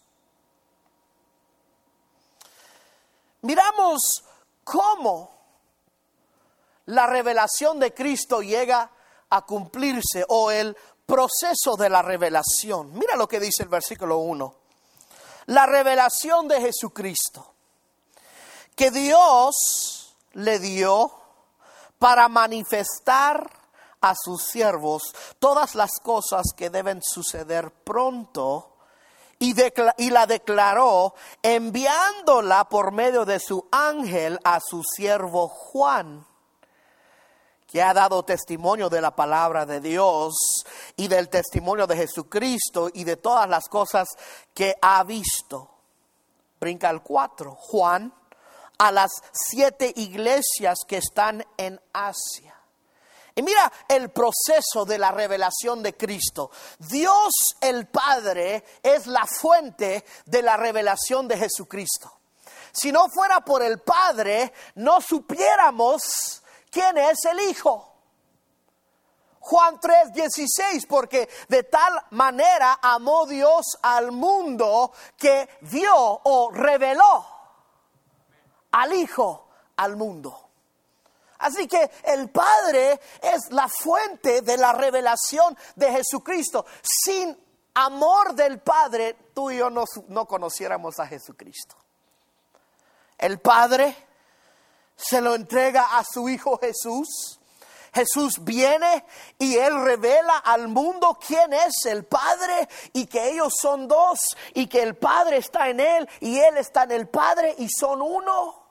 Miramos cómo la revelación de Cristo llega a cumplirse, o el proceso de la revelación. Mira lo que dice el versículo uno. La revelación de Jesucristo, que Dios le dio para manifestar a sus siervos todas las cosas que deben suceder pronto, y, decla- y la declaró enviándola por medio de su ángel a su siervo Juan, que ha dado testimonio de la palabra de Dios y del testimonio de Jesucristo y de todas las cosas que ha visto. Brinca al cuatro. Juan, a las siete iglesias que están en Asia. Y mira el proceso de la revelación de Cristo. Dios el Padre es la fuente de la revelación de Jesucristo. Si no fuera por el Padre, no supiéramos ¿quién es el Hijo? Juan tres dieciséis, porque de tal manera amó Dios al mundo que dio o reveló al Hijo al mundo. Así que el Padre es la fuente de la revelación de Jesucristo. Sin amor del Padre, tú y yo no, no conociéramos a Jesucristo. El Padre se lo entrega a su Hijo Jesús. Jesús viene y Él revela al mundo quién es el Padre y que ellos son dos y que el Padre está en Él y Él está en el Padre y son uno.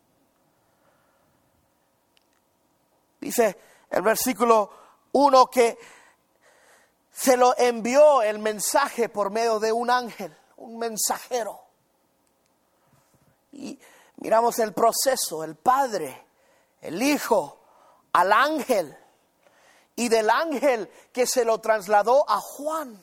Dice el versículo uno que se lo envió el mensaje por medio de un ángel, un mensajero. Y miramos el proceso, el Padre, el Hijo, al ángel, y del ángel que se lo trasladó a Juan.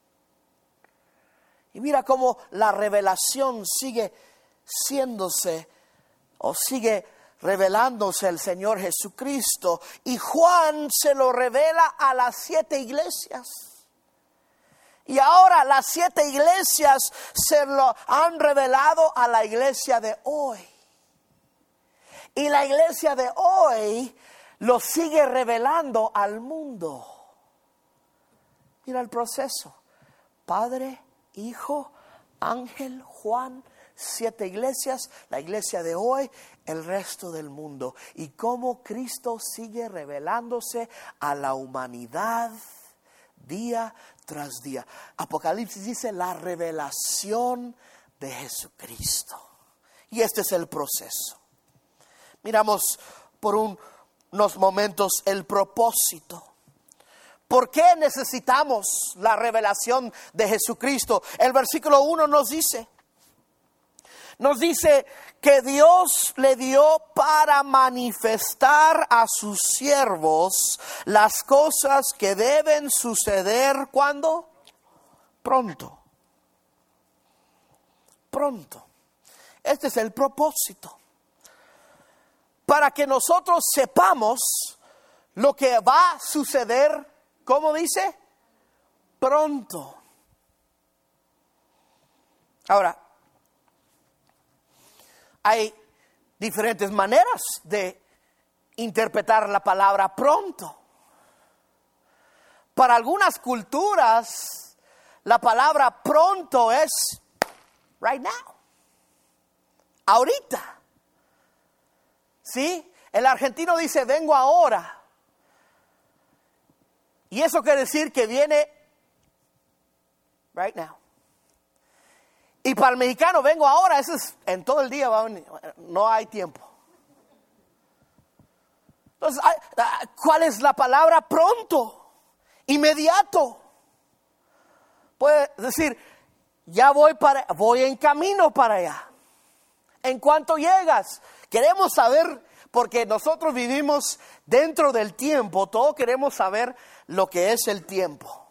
Y mira cómo la revelación sigue siéndose, o sigue revelándose el Señor Jesucristo. Y Juan se lo revela a las siete iglesias. Y ahora las siete iglesias se lo han revelado a la iglesia de hoy. Y la iglesia de hoy lo sigue revelando al mundo. Mira el proceso. Padre, Hijo, Ángel, Juan, siete iglesias, la iglesia de hoy, el resto del mundo. Y cómo Cristo sigue revelándose a la humanidad día tras día. Apocalipsis dice la revelación de Jesucristo. Y este es el proceso. Miramos por un, unos momentos el propósito. ¿Por qué necesitamos la revelación de Jesucristo? El versículo uno nos dice, nos dice que Dios le dio para manifestar a sus siervos las cosas que deben suceder. ¿Cuándo? Pronto. Pronto. Este es el propósito. Para que nosotros sepamos lo que va a suceder, ¿cómo dice? Pronto. Ahora, hay diferentes maneras de interpretar la palabra pronto. Para algunas culturas, la palabra pronto es right now. Ahorita. ¿Sí? El argentino dice vengo ahora. Y eso quiere decir que viene right now. Y para el mexicano vengo ahora, eso es en todo el día, no hay tiempo. Entonces, ¿cuál es la palabra pronto? Inmediato. Puede decir, Ya voy para, voy en camino para allá. En cuanto llegas, queremos saber, porque nosotros vivimos dentro del tiempo, todos queremos saber lo que es el tiempo.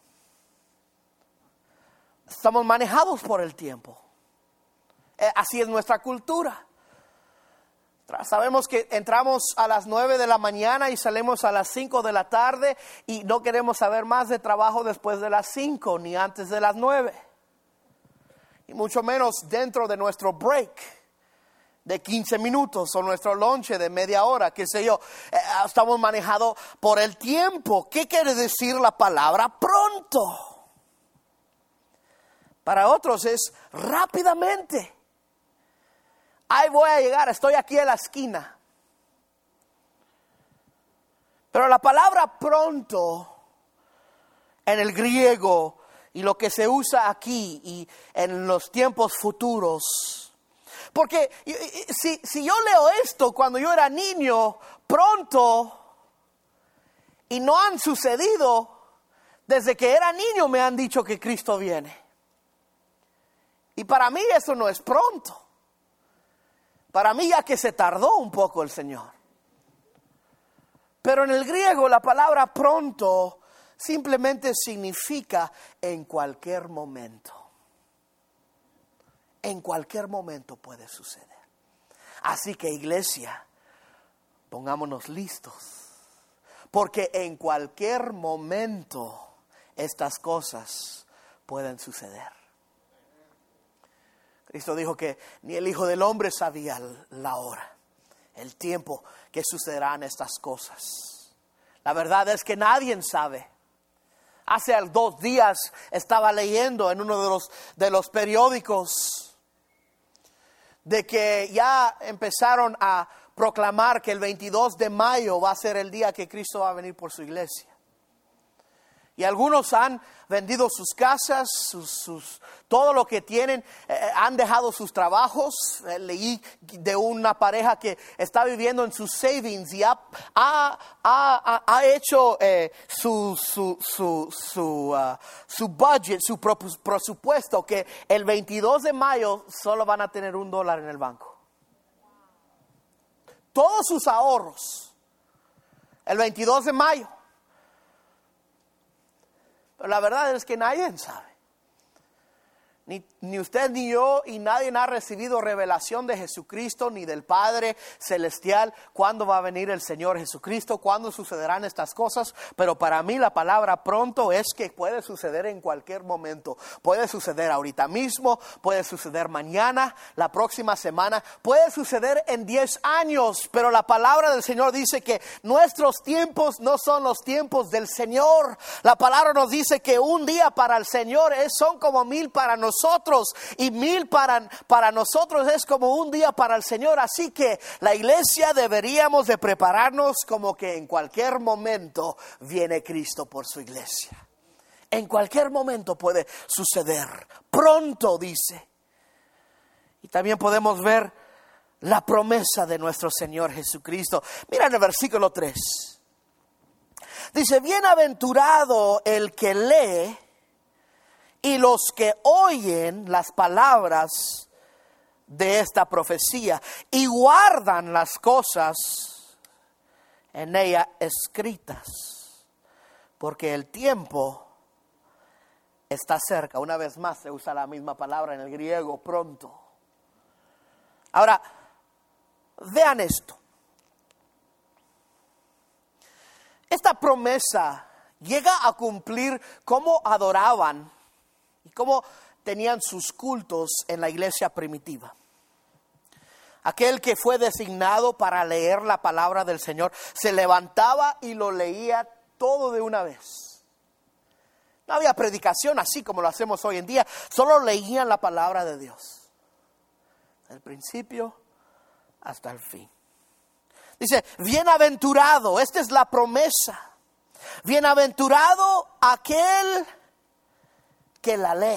Estamos manejados por el tiempo. Así es nuestra cultura. Sabemos que entramos a las nueve de la mañana y salimos a las cinco de la tarde y no queremos saber más de trabajo después de las cinco ni antes de las nueve. Y mucho menos dentro de nuestro break de quince minutos o nuestro lonche de media hora, qué sé yo. Estamos manejados por el tiempo. ¿Qué quiere decir la palabra pronto? Para otros es rápidamente. Ahí voy a llegar, estoy aquí en la esquina. Pero la palabra pronto en el griego y lo que se usa aquí y en los tiempos futuros. Porque si, si yo leo esto cuando yo era niño, pronto, y no han sucedido, desde que era niño me han dicho que Cristo viene. Y para mí eso no es pronto. Para mí ya que se tardó un poco el Señor. Pero en el griego la palabra pronto simplemente significa en cualquier momento. En cualquier momento puede suceder. Así que iglesia, pongámonos listos. Porque en cualquier momento estas cosas pueden suceder. Cristo dijo que ni el Hijo del Hombre sabía la hora, el tiempo que sucederán estas cosas. La verdad es que nadie sabe. Hace dos días estaba leyendo en uno de los, de los periódicos de que ya empezaron a proclamar que el veintidós de mayo va a ser el día que Cristo va a venir por su iglesia. Y algunos han vendido sus casas, sus, sus, todo lo que tienen, eh, han dejado sus trabajos. Eh, leí de una pareja que está viviendo en sus savings y ha, ha, ha, ha hecho eh, su, su, su, su, uh, su budget, su presupuesto, que el veintidós de mayo solo van a tener un dólar en el banco. Todos sus ahorros, el veintidós de mayo. Pero la verdad es que nadie sabe. Ni, ni usted ni yo y nadie ha recibido revelación de Jesucristo ni del Padre Celestial. ¿Cuándo va a venir el Señor Jesucristo? ¿Cuándo sucederán estas cosas? Pero para mí la palabra pronto es que puede suceder en cualquier momento. Puede suceder ahorita mismo, puede suceder mañana, la próxima semana, puede suceder en diez años. Pero la palabra del Señor dice que nuestros tiempos no son los tiempos del Señor. La palabra nos dice que un día para el Señor es, son como mil para nosotros. Nosotros y mil para, para nosotros es como un día para el Señor. Así que la iglesia deberíamos de prepararnos como que en cualquier momento viene Cristo por su iglesia. En cualquier momento puede suceder. Pronto, dice. Y también podemos ver la promesa de nuestro Señor Jesucristo. Mira en el versículo tres. Dice, bienaventurado el que lee y los que oyen las palabras de esta profecía y guardan las cosas en ella escritas, porque el tiempo está cerca. Una vez más se usa la misma palabra en el griego, pronto. Ahora, vean esto. Esta promesa llega a cumplir cómo adoraban y cómo tenían sus cultos en la iglesia primitiva. Aquel que fue designado para leer la palabra del Señor se levantaba y lo leía todo de una vez. No había predicación así como lo hacemos hoy en día. Solo leían la palabra de Dios. Del principio hasta el fin. Dice, bienaventurado, esta es la promesa. Bienaventurado aquel que la lee.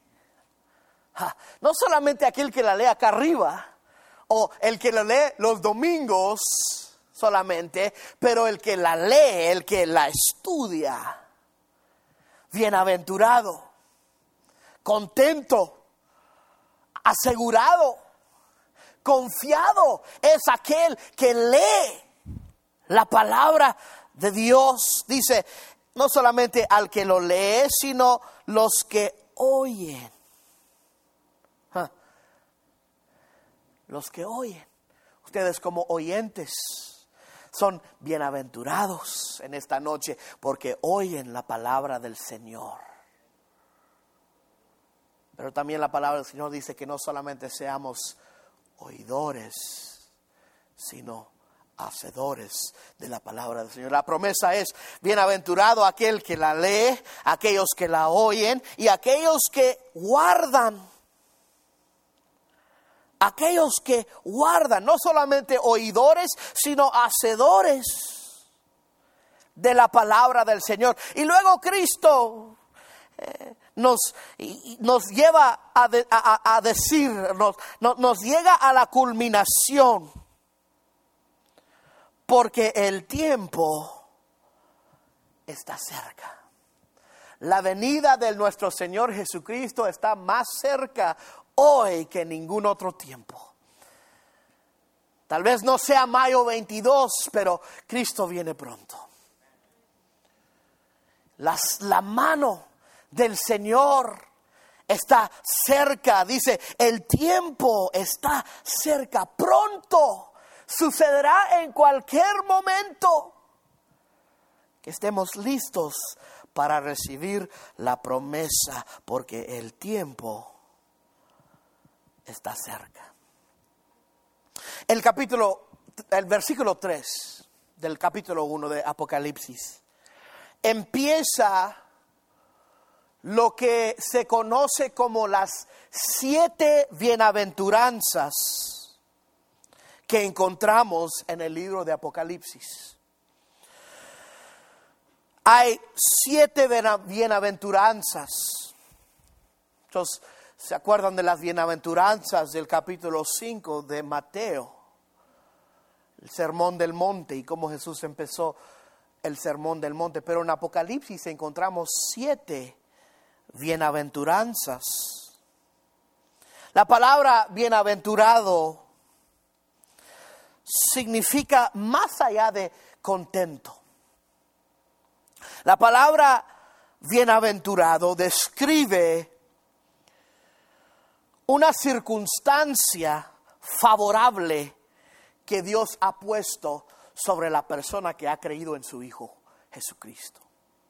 No solamente aquel que la lee acá arriba, o el que la lee los domingos solamente, pero el que la lee, el que la estudia. Bienaventurado, contento, asegurado, confiado es aquel que lee la palabra de Dios. Dice, no solamente al que lo lee, sino los que oyen. ¿Ah? Los que oyen. Ustedes como oyentes son bienaventurados en esta noche porque oyen la palabra del Señor. Pero también la palabra del Señor dice que no solamente seamos oidores, sino hacedores de la palabra del Señor. La promesa es, bienaventurado aquel que la lee, aquellos que la oyen y aquellos que guardan. Aquellos que guardan, no solamente oidores, sino hacedores de la palabra del Señor. Y luego Cristo eh, nos, nos lleva a, de, a, a decir, nos, nos, nos llega a la culminación. Porque el tiempo está cerca. La venida de nuestro Señor Jesucristo está más cerca hoy que en ningún otro tiempo. Tal vez no sea mayo veintidós, pero Cristo viene pronto. Las, la mano del Señor está cerca. Dice, el tiempo está cerca. Pronto sucederá en cualquier momento. Que estemos listos para recibir la promesa, porque el tiempo está cerca. El capítulo, el versículo tres del capítulo uno de Apocalipsis empieza lo que se conoce como las siete bienaventuranzas que encontramos en el libro de Apocalipsis. Hay siete bienaventuranzas. Entonces, ¿se acuerdan de las bienaventuranzas del capítulo cinco de Mateo? El sermón del monte y cómo Jesús empezó el sermón del monte. Pero en Apocalipsis encontramos siete bienaventuranzas. La palabra bienaventurado significa más allá de contento. La palabra bienaventurado describe una circunstancia favorable que Dios ha puesto sobre la persona que ha creído en su Hijo Jesucristo.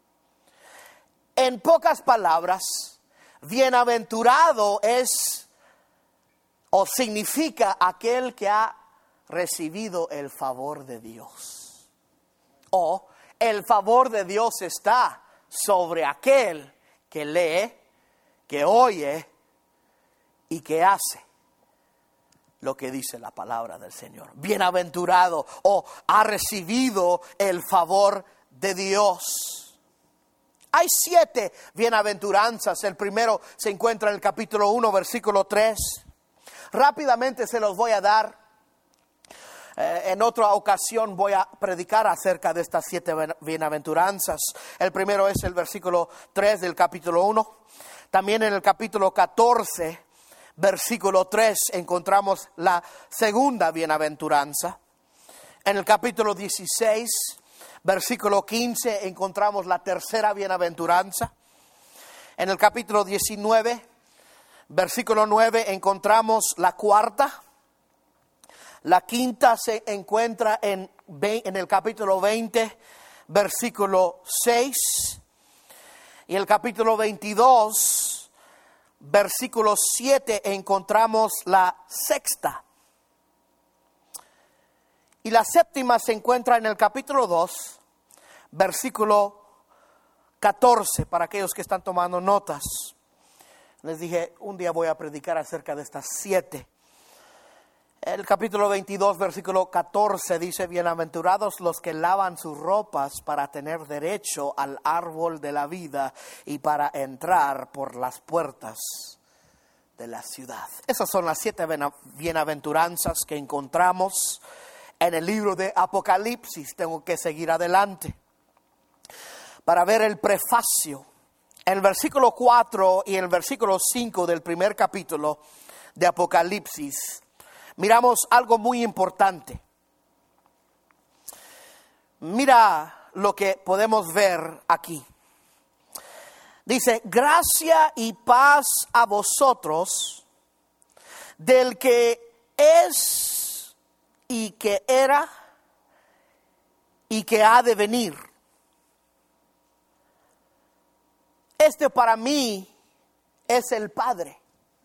En pocas palabras, bienaventurado es o significa aquel que ha recibido el favor de Dios. O el favor de Dios está sobre aquel que lee, que oye y que hace lo que dice la palabra del Señor. Bienaventurado o ha recibido el favor de Dios. Hay siete bienaventuranzas. El primero se encuentra en el capítulo uno, versículo tres. Rápidamente se los voy a dar. Eh, en otra ocasión voy a predicar acerca de estas siete bienaventuranzas. El primero es el versículo tres del capítulo uno. También en el capítulo catorce, versículo tres, encontramos la segunda bienaventuranza. En el capítulo dieciséis, versículo quince, encontramos la tercera bienaventuranza. En el capítulo diecinueve, versículo nueve, encontramos la cuarta. La quinta se encuentra en, en el capítulo veinte, versículo seis. Y el capítulo veintidós, versículo siete, encontramos la sexta. Y la séptima se encuentra en el capítulo dos, versículo catorce, para aquellos que están tomando notas. Les dije, un día voy a predicar acerca de estas siete. El capítulo veintidós, versículo catorce dice, bienaventurados los que lavan sus ropas para tener derecho al árbol de la vida y para entrar por las puertas de la ciudad. Esas son las siete bienaventuranzas que encontramos en el libro de Apocalipsis. Tengo que seguir adelante para ver el prefacio. En el versículo cuatro y el versículo cinco del primer capítulo de Apocalipsis, miramos algo muy importante. Mira lo que podemos ver aquí. Dice, gracia y paz a vosotros, del que es y que era y que ha de venir. Este para mí es el Padre.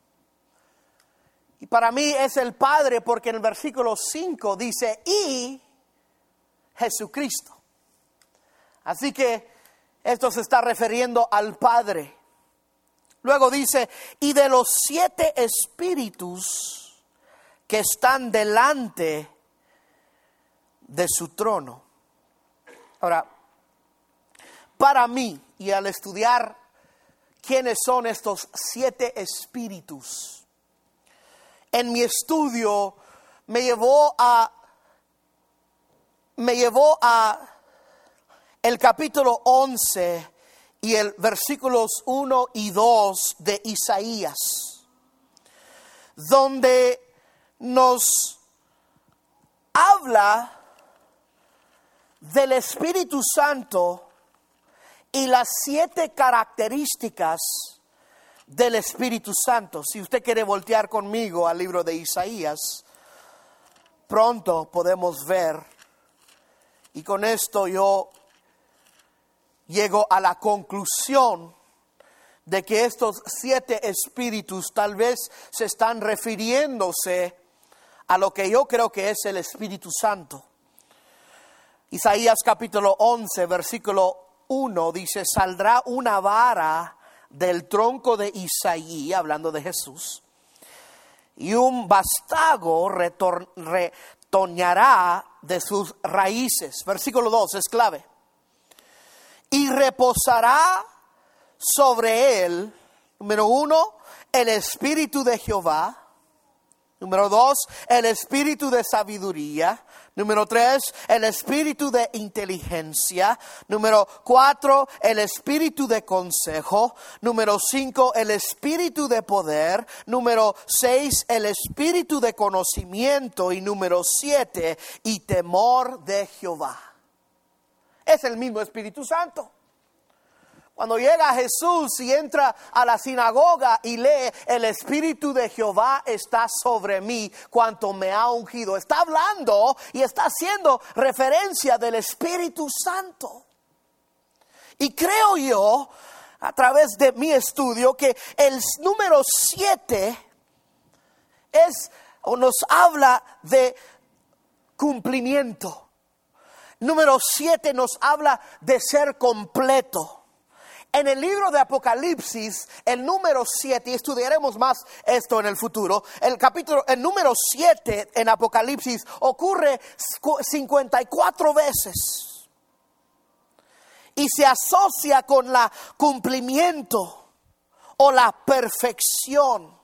Y para mí es el Padre porque en el versículo cinco dice, y Jesucristo. Así que esto se está refiriendo al Padre. Luego dice, y de los siete espíritus que están delante de su trono. Ahora, para mí, y al estudiar quiénes son estos siete espíritus, en mi estudio me llevó a, me llevó a el capítulo once y el versículos uno y dos de Isaías, donde nos habla del Espíritu Santo y las siete características del Espíritu Santo. Si usted quiere voltear conmigo al libro de Isaías, pronto podemos ver, y con esto yo llego a la conclusión de que estos siete espíritus tal vez se están refiriéndose a lo que yo creo que es el Espíritu Santo. Isaías capítulo once, versículo uno dice, saldrá una vara del tronco de Isaí, hablando de Jesús, y un vástago retor- retoñará de sus raíces. Versículo dos es clave. Y reposará sobre él, número uno, el espíritu de Jehová. Número dos, el espíritu de sabiduría. Número tres, el espíritu de inteligencia. Número cuatro, el espíritu de consejo. Número cinco, el espíritu de poder. Número seis, el espíritu de conocimiento. Y número siete, y temor de Jehová. Es el mismo Espíritu Santo. Cuando llega Jesús y entra a la sinagoga y lee, el Espíritu de Jehová está sobre mí, cuanto me ha ungido. Está hablando y está haciendo referencia del Espíritu Santo. Y creo yo, a través de mi estudio, que el número siete es, o nos habla de cumplimiento. Número siete nos habla de ser completo. En el libro de Apocalipsis, el número siete, y estudiaremos más esto en el futuro, el capítulo, el número siete en Apocalipsis ocurre cincuenta y cuatro veces. Y se asocia con la cumplimiento o la perfección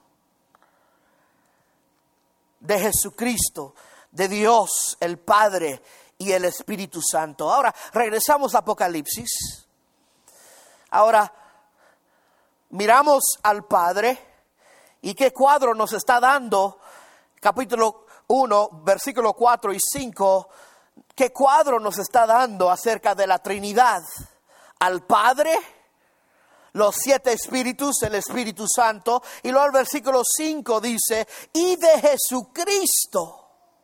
de Jesucristo, de Dios, el Padre y el Espíritu Santo. Ahora, regresamos a Apocalipsis. Ahora, miramos al Padre y qué cuadro nos está dando, capítulo uno, versículo cuatro y cinco, qué cuadro nos está dando acerca de la Trinidad. Al Padre, los siete espíritus, el Espíritu Santo, y luego el versículo cinco dice, y de Jesucristo.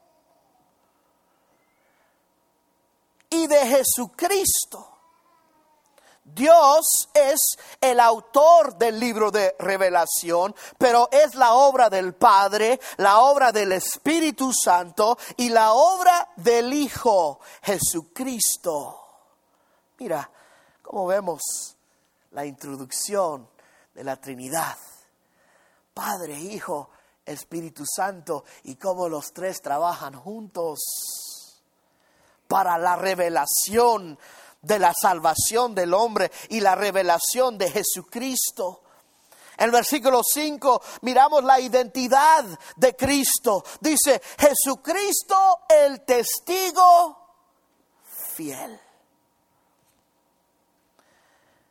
Y de Jesucristo. Dios es el autor del libro de Revelación, pero es la obra del Padre, la obra del Espíritu Santo y la obra del Hijo Jesucristo. Mira cómo vemos la introducción de la Trinidad. Padre, Hijo, Espíritu Santo, y cómo los tres trabajan juntos para la revelación de la salvación del hombre y la revelación de Jesucristo. En el versículo cinco miramos la identidad de Cristo. Dice, Jesucristo el testigo fiel.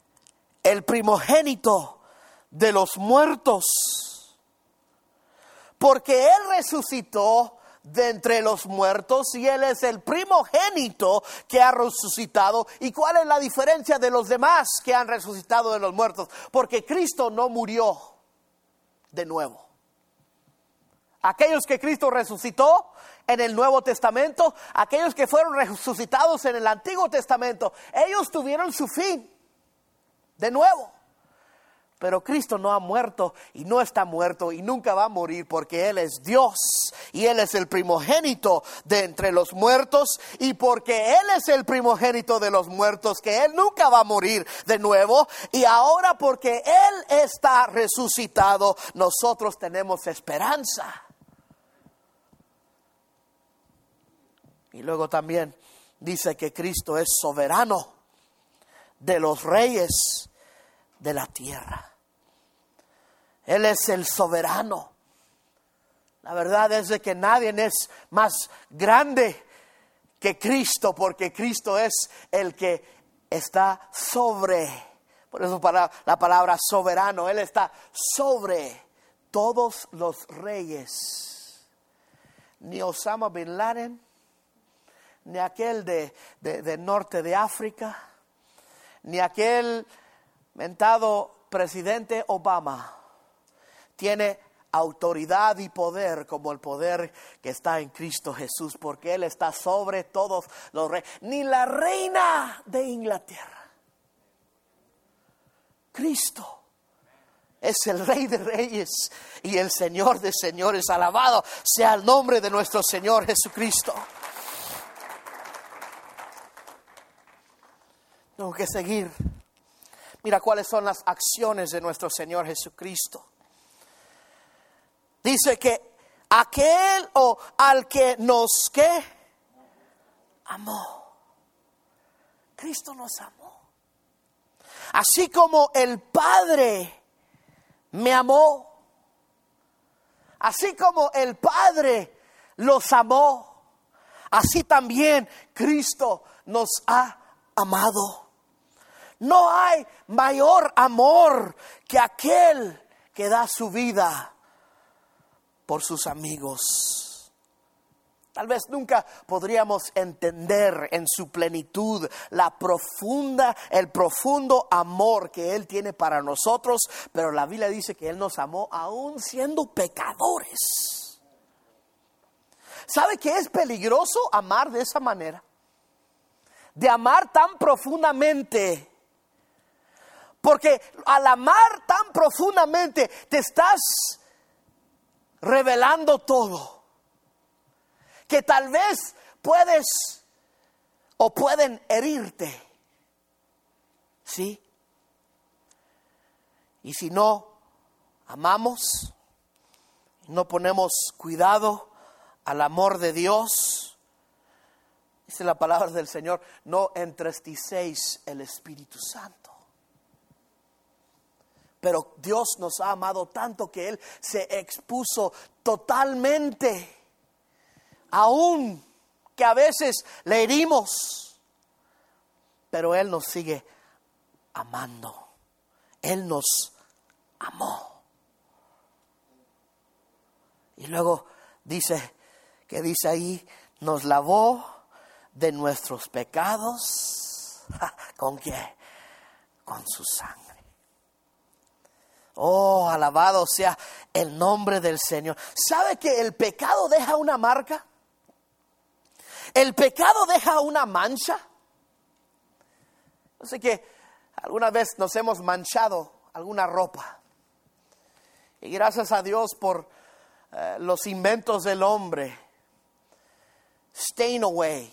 El primogénito de los muertos, porque Él resucitó de entre los muertos y Él es el primogénito que ha resucitado. ¿Y cuál es la diferencia de los demás que han resucitado de los muertos? Porque Cristo no murió de nuevo. Aquellos que Cristo resucitó en el Nuevo Testamento, aquellos que fueron resucitados en el Antiguo Testamento, ellos tuvieron su fin de nuevo. Pero Cristo no ha muerto y no está muerto y nunca va a morir, porque Él es Dios y Él es el primogénito de entre los muertos, y porque Él es el primogénito de los muertos, que Él nunca va a morir de nuevo, y ahora porque Él está resucitado, nosotros tenemos esperanza. Y luego también dice que Cristo es soberano de los reyes de la tierra. Él es el soberano. La verdad es de que nadie es más grande que Cristo, porque Cristo es el que está sobre. Por eso para la palabra soberano, Él está sobre todos los reyes. Ni Osama Bin Laden, ni aquel de, de, de norte de África, ni aquel mentado presidente Obama tiene autoridad y poder como el poder que está en Cristo Jesús, porque Él está sobre todos los reyes. Ni la reina de Inglaterra. Cristo es el Rey de Reyes y el Señor de Señores. Alabado sea el nombre de nuestro Señor Jesucristo. Tengo que seguir. Mira cuáles son las acciones de nuestro Señor Jesucristo. Dice que aquel o al que nos ¿qué? Amó. Cristo nos amó. Así como el Padre me amó, así como el Padre los amó, así también Cristo nos ha amado. No hay mayor amor que aquel que da su vida por sus amigos. Tal vez nunca podríamos entender en su plenitud la profunda, el profundo amor que Él tiene para nosotros, pero la Biblia dice que Él nos amó aún siendo pecadores. ¿Sabe que es peligroso amar de esa manera? De amar tan profundamente. Porque al amar tan profundamente te estás revelando todo. Que tal vez puedes o pueden herirte. ¿Sí? Y si no amamos, no ponemos cuidado al amor de Dios, dice la palabra del Señor, no entristecéis el Espíritu Santo. Pero Dios nos ha amado tanto que Él se expuso totalmente, aún que a veces le herimos, pero Él nos sigue amando. Él nos amó. Y luego dice, que dice ahí, nos lavó de nuestros pecados. ¿Con qué? Con su sangre. Oh, alabado sea el nombre del Señor. ¿Sabe que el pecado deja una marca? El pecado deja una mancha. Yo sé que alguna vez nos hemos manchado alguna ropa. Y gracias a Dios por eh, los inventos del hombre. Stain Away.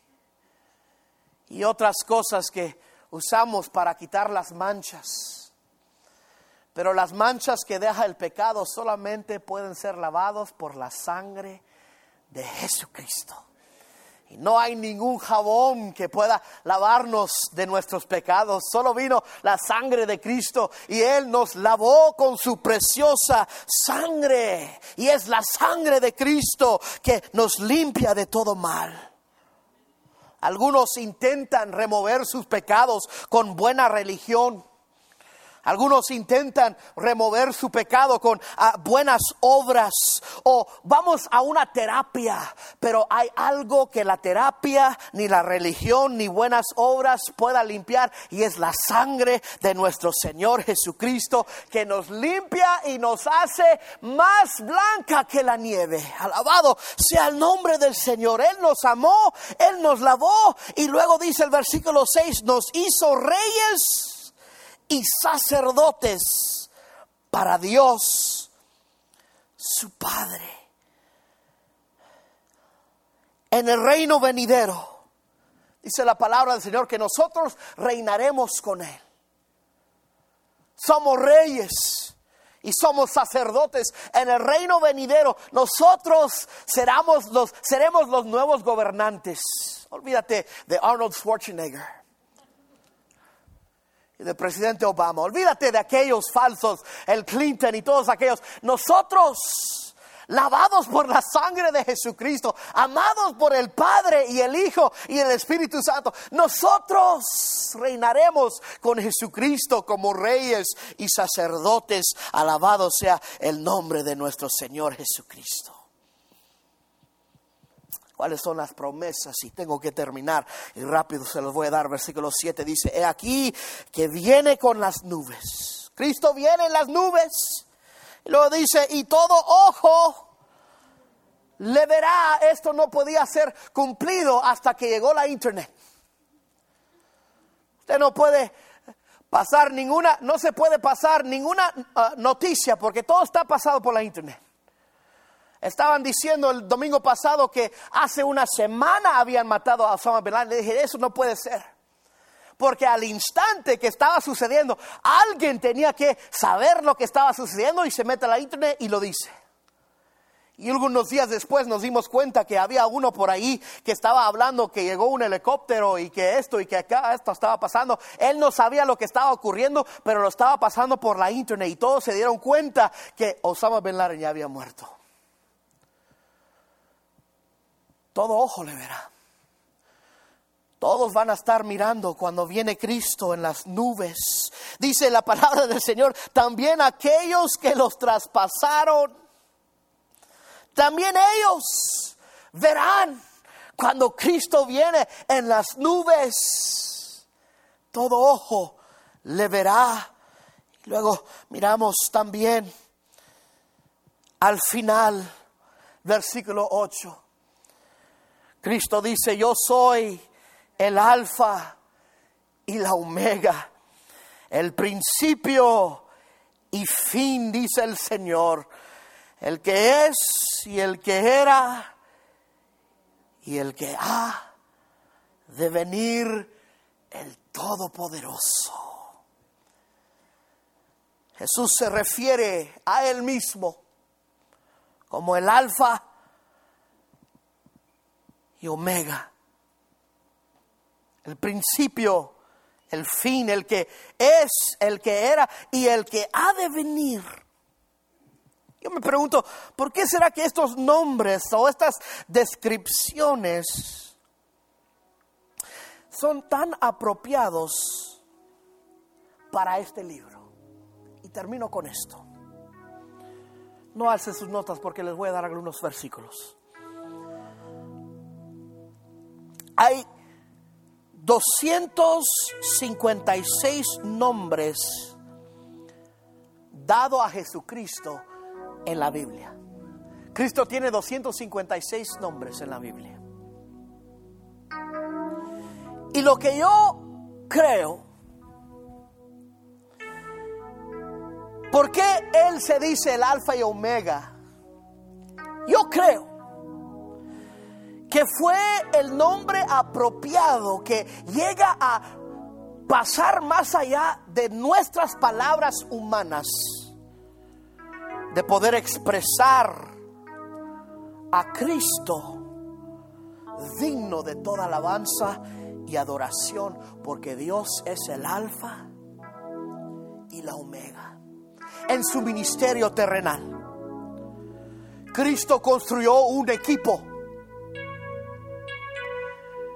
Y otras cosas que usamos para quitar las manchas. Pero las manchas que deja el pecado solamente pueden ser lavados por la sangre de Jesucristo. Y no hay ningún jabón que pueda lavarnos de nuestros pecados. Solo vino la sangre de Cristo y Él nos lavó con su preciosa sangre. Y es la sangre de Cristo que nos limpia de todo mal. Algunos intentan remover sus pecados con buena religión. Algunos intentan remover su pecado con uh, buenas obras o vamos a una terapia, pero hay algo que la terapia, ni la religión, ni buenas obras pueda limpiar, y es la sangre de nuestro Señor Jesucristo, que nos limpia y nos hace más blanca que la nieve. Alabado sea el nombre del Señor. Él nos amó, Él nos lavó, y luego dice el versículo seis, nos hizo reyes y sacerdotes para Dios su Padre. En el reino venidero, dice la palabra del Señor, que nosotros reinaremos con Él. Somos reyes y somos sacerdotes. En el reino venidero, nosotros seremos los, seremos los nuevos gobernantes. Olvídate de Arnold Schwarzenegger y del presidente Obama. Olvídate de aquellos falsos, el Clinton y todos aquellos. Nosotros, lavados por la sangre de Jesucristo, amados por el Padre y el Hijo y el Espíritu Santo, nosotros reinaremos con Jesucristo como reyes y sacerdotes. Alabado sea el nombre de nuestro Señor Jesucristo. ¿Cuáles son las promesas? Y tengo que terminar y rápido se los voy a dar. Versículo siete dice, he aquí que viene con las nubes. Cristo viene en las nubes. Y luego dice, y todo ojo le verá. Esto no podía ser cumplido hasta que llegó la internet. Usted no puede pasar ninguna, no se puede pasar ninguna uh, noticia, porque todo está pasado por la internet. Estaban diciendo el domingo pasado que hace una semana habían matado a Osama Bin Laden. Le dije, eso no puede ser. Porque al instante que estaba sucediendo, alguien tenía que saber lo que estaba sucediendo y se mete a la internet y lo dice. Y algunos días después nos dimos cuenta que había uno por ahí que estaba hablando que llegó un helicóptero y que esto y que acá esto estaba pasando. Él no sabía lo que estaba ocurriendo, pero lo estaba pasando por la internet y todos se dieron cuenta que Osama Bin Laden ya había muerto. Todo ojo le verá. Todos van a estar mirando cuando viene Cristo en las nubes. Dice la palabra del Señor, también aquellos que los traspasaron, también ellos verán cuando Cristo viene en las nubes. Todo ojo le verá. Luego miramos también al final, versículo ocho. Cristo dice, yo soy el alfa y la omega, el principio y fin, dice el Señor, el que es y el que era y el que ha de venir, el Todopoderoso. Jesús se refiere a Él mismo como el alfa y omega, el principio, el fin, el que es, el que era y el que ha de venir. Yo me pregunto, ¿por qué será que estos nombres o estas descripciones son tan apropiados para este libro? Y termino con esto. No alcen sus notas porque les voy a dar algunos versículos. Hay doscientos cincuenta y seis nombres dados a Jesucristo en la Biblia. Cristo tiene doscientos cincuenta y seis nombres en la Biblia. Y lo que yo creo, ¿por qué Él se dice el alfa y omega? Yo creo que fue el nombre apropiado que llega a pasar más allá de nuestras palabras humanas, de poder expresar a Cristo digno de toda alabanza y adoración, porque Dios es el alfa y la omega. En su ministerio terrenal, Cristo construyó un equipo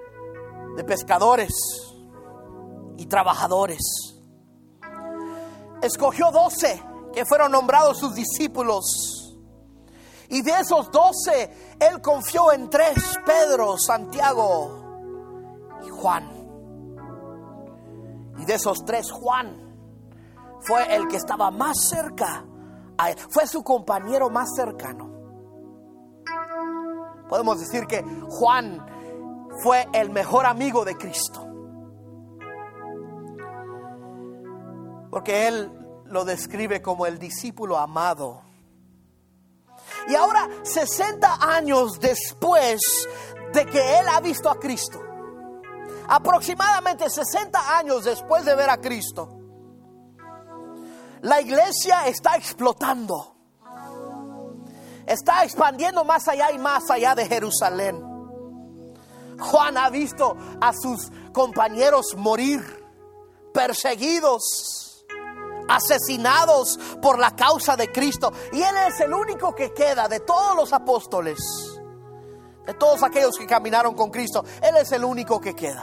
de pescadores y trabajadores. escogió doce que fueron nombrados sus discípulos. Y de esos doce, Él confió en tres: Pedro, Santiago y Juan. Y de esos tres, Juan fue el que estaba más cerca a Él. Fue su compañero más cercano. Podemos decir que Juan fue el mejor amigo de Cristo, porque Él lo describe como el discípulo amado. Y ahora, sesenta años después de que Él ha visto a Cristo, aproximadamente sesenta años después de ver a Cristo, la iglesia está explotando. Está expandiendo más allá y más allá de Jerusalén. Juan ha visto a sus compañeros morir, perseguidos, asesinados por la causa de Cristo. Y Él es el único que queda de todos los apóstoles, de todos aquellos que caminaron con Cristo. Él es el único que queda.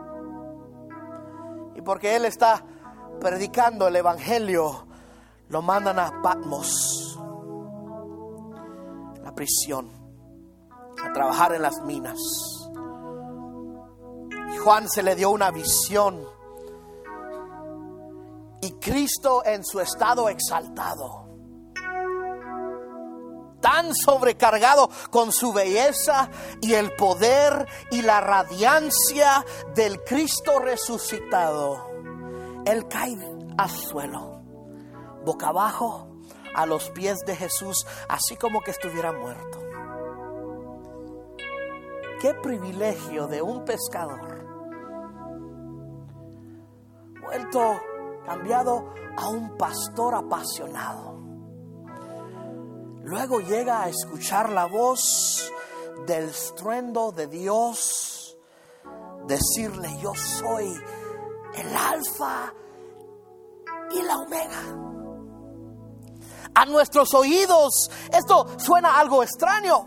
Y porque Él está predicando el evangelio, lo mandan a Patmos, la prisión, a trabajar en las minas. Y Juan se le dio una visión, y Cristo en su estado exaltado, tan sobrecargado con su belleza y el poder y la radiancia del Cristo resucitado, Él cae al suelo, boca abajo, a los pies de Jesús, así como que estuviera muerto. Qué privilegio de un pescador vuelto, cambiado a un pastor apasionado. Luego llega a escuchar la voz del estruendo de Dios decirle: yo soy el alfa y la omega. A nuestros oídos esto suena algo extraño,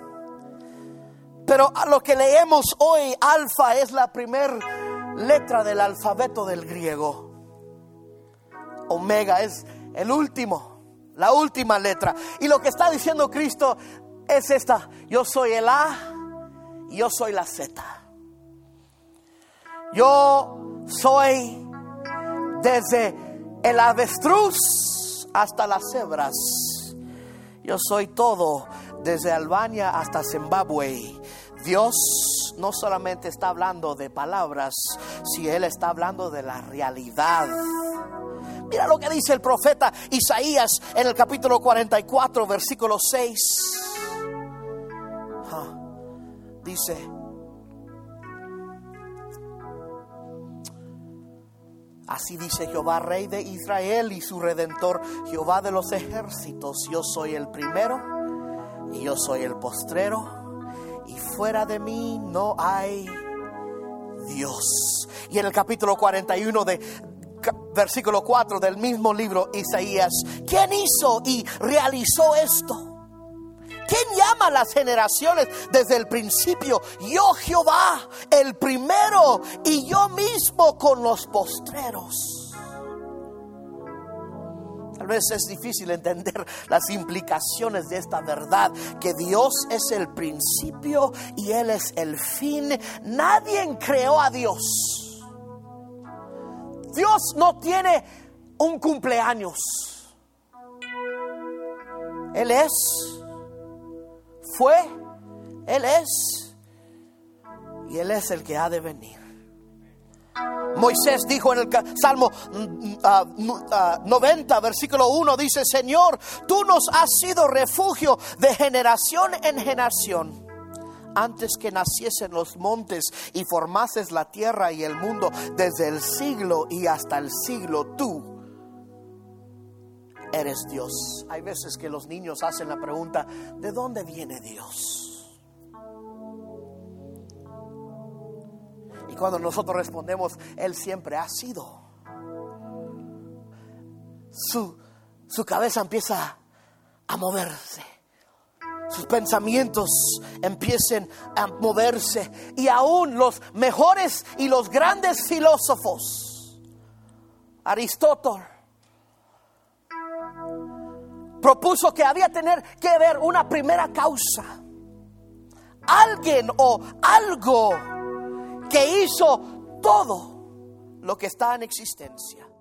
pero a lo que leemos hoy, alfa es la primera letra del alfabeto del griego. Omega es el último, la última letra. Y lo que está diciendo Cristo es esta: yo soy el A y yo soy la Z. Yo soy desde el avestruz hasta las cebras. Yo soy todo, desde Albania hasta Zimbabue. Dios no solamente está hablando de palabras, si Él está hablando de la realidad. Mira lo que dice el profeta Isaías en el capítulo cuarenta y cuatro, versículo seis. Ah, dice: así dice Jehová, Rey de Israel y su Redentor, Jehová de los ejércitos: yo soy el primero y yo soy el postrero, y fuera de mí no hay Dios. Y en el capítulo cuarenta y uno de versículo cuatro del mismo libro Isaías: ¿quién hizo y realizó esto? ¿Quién llama a las generaciones desde el principio? Yo, Jehová, el primero, y yo mismo con los postreros. Tal vez es difícil entender las implicaciones de esta verdad, que Dios es el principio y Él es el fin. Nadie creó a Dios. Dios no tiene un cumpleaños. Él es, fue, Él es, y Él es el que ha de venir. Moisés dijo en el Salmo uh, uh, noventa, versículo uno, dice: Señor, tú nos has sido refugio de generación en generación. Antes que naciesen los montes y formases la tierra y el mundo, desde el siglo y hasta el siglo, tú eres Dios. Hay veces que los niños hacen la pregunta: ¿de dónde viene Dios? Y cuando nosotros respondemos: Él siempre ha sido, su, su cabeza empieza a moverse. Sus pensamientos empiecen a moverse. Y aún los mejores y los grandes filósofos, Aristóteles, propuso que había tener que haber una primera causa. Alguien o algo que hizo todo lo que está en existencia.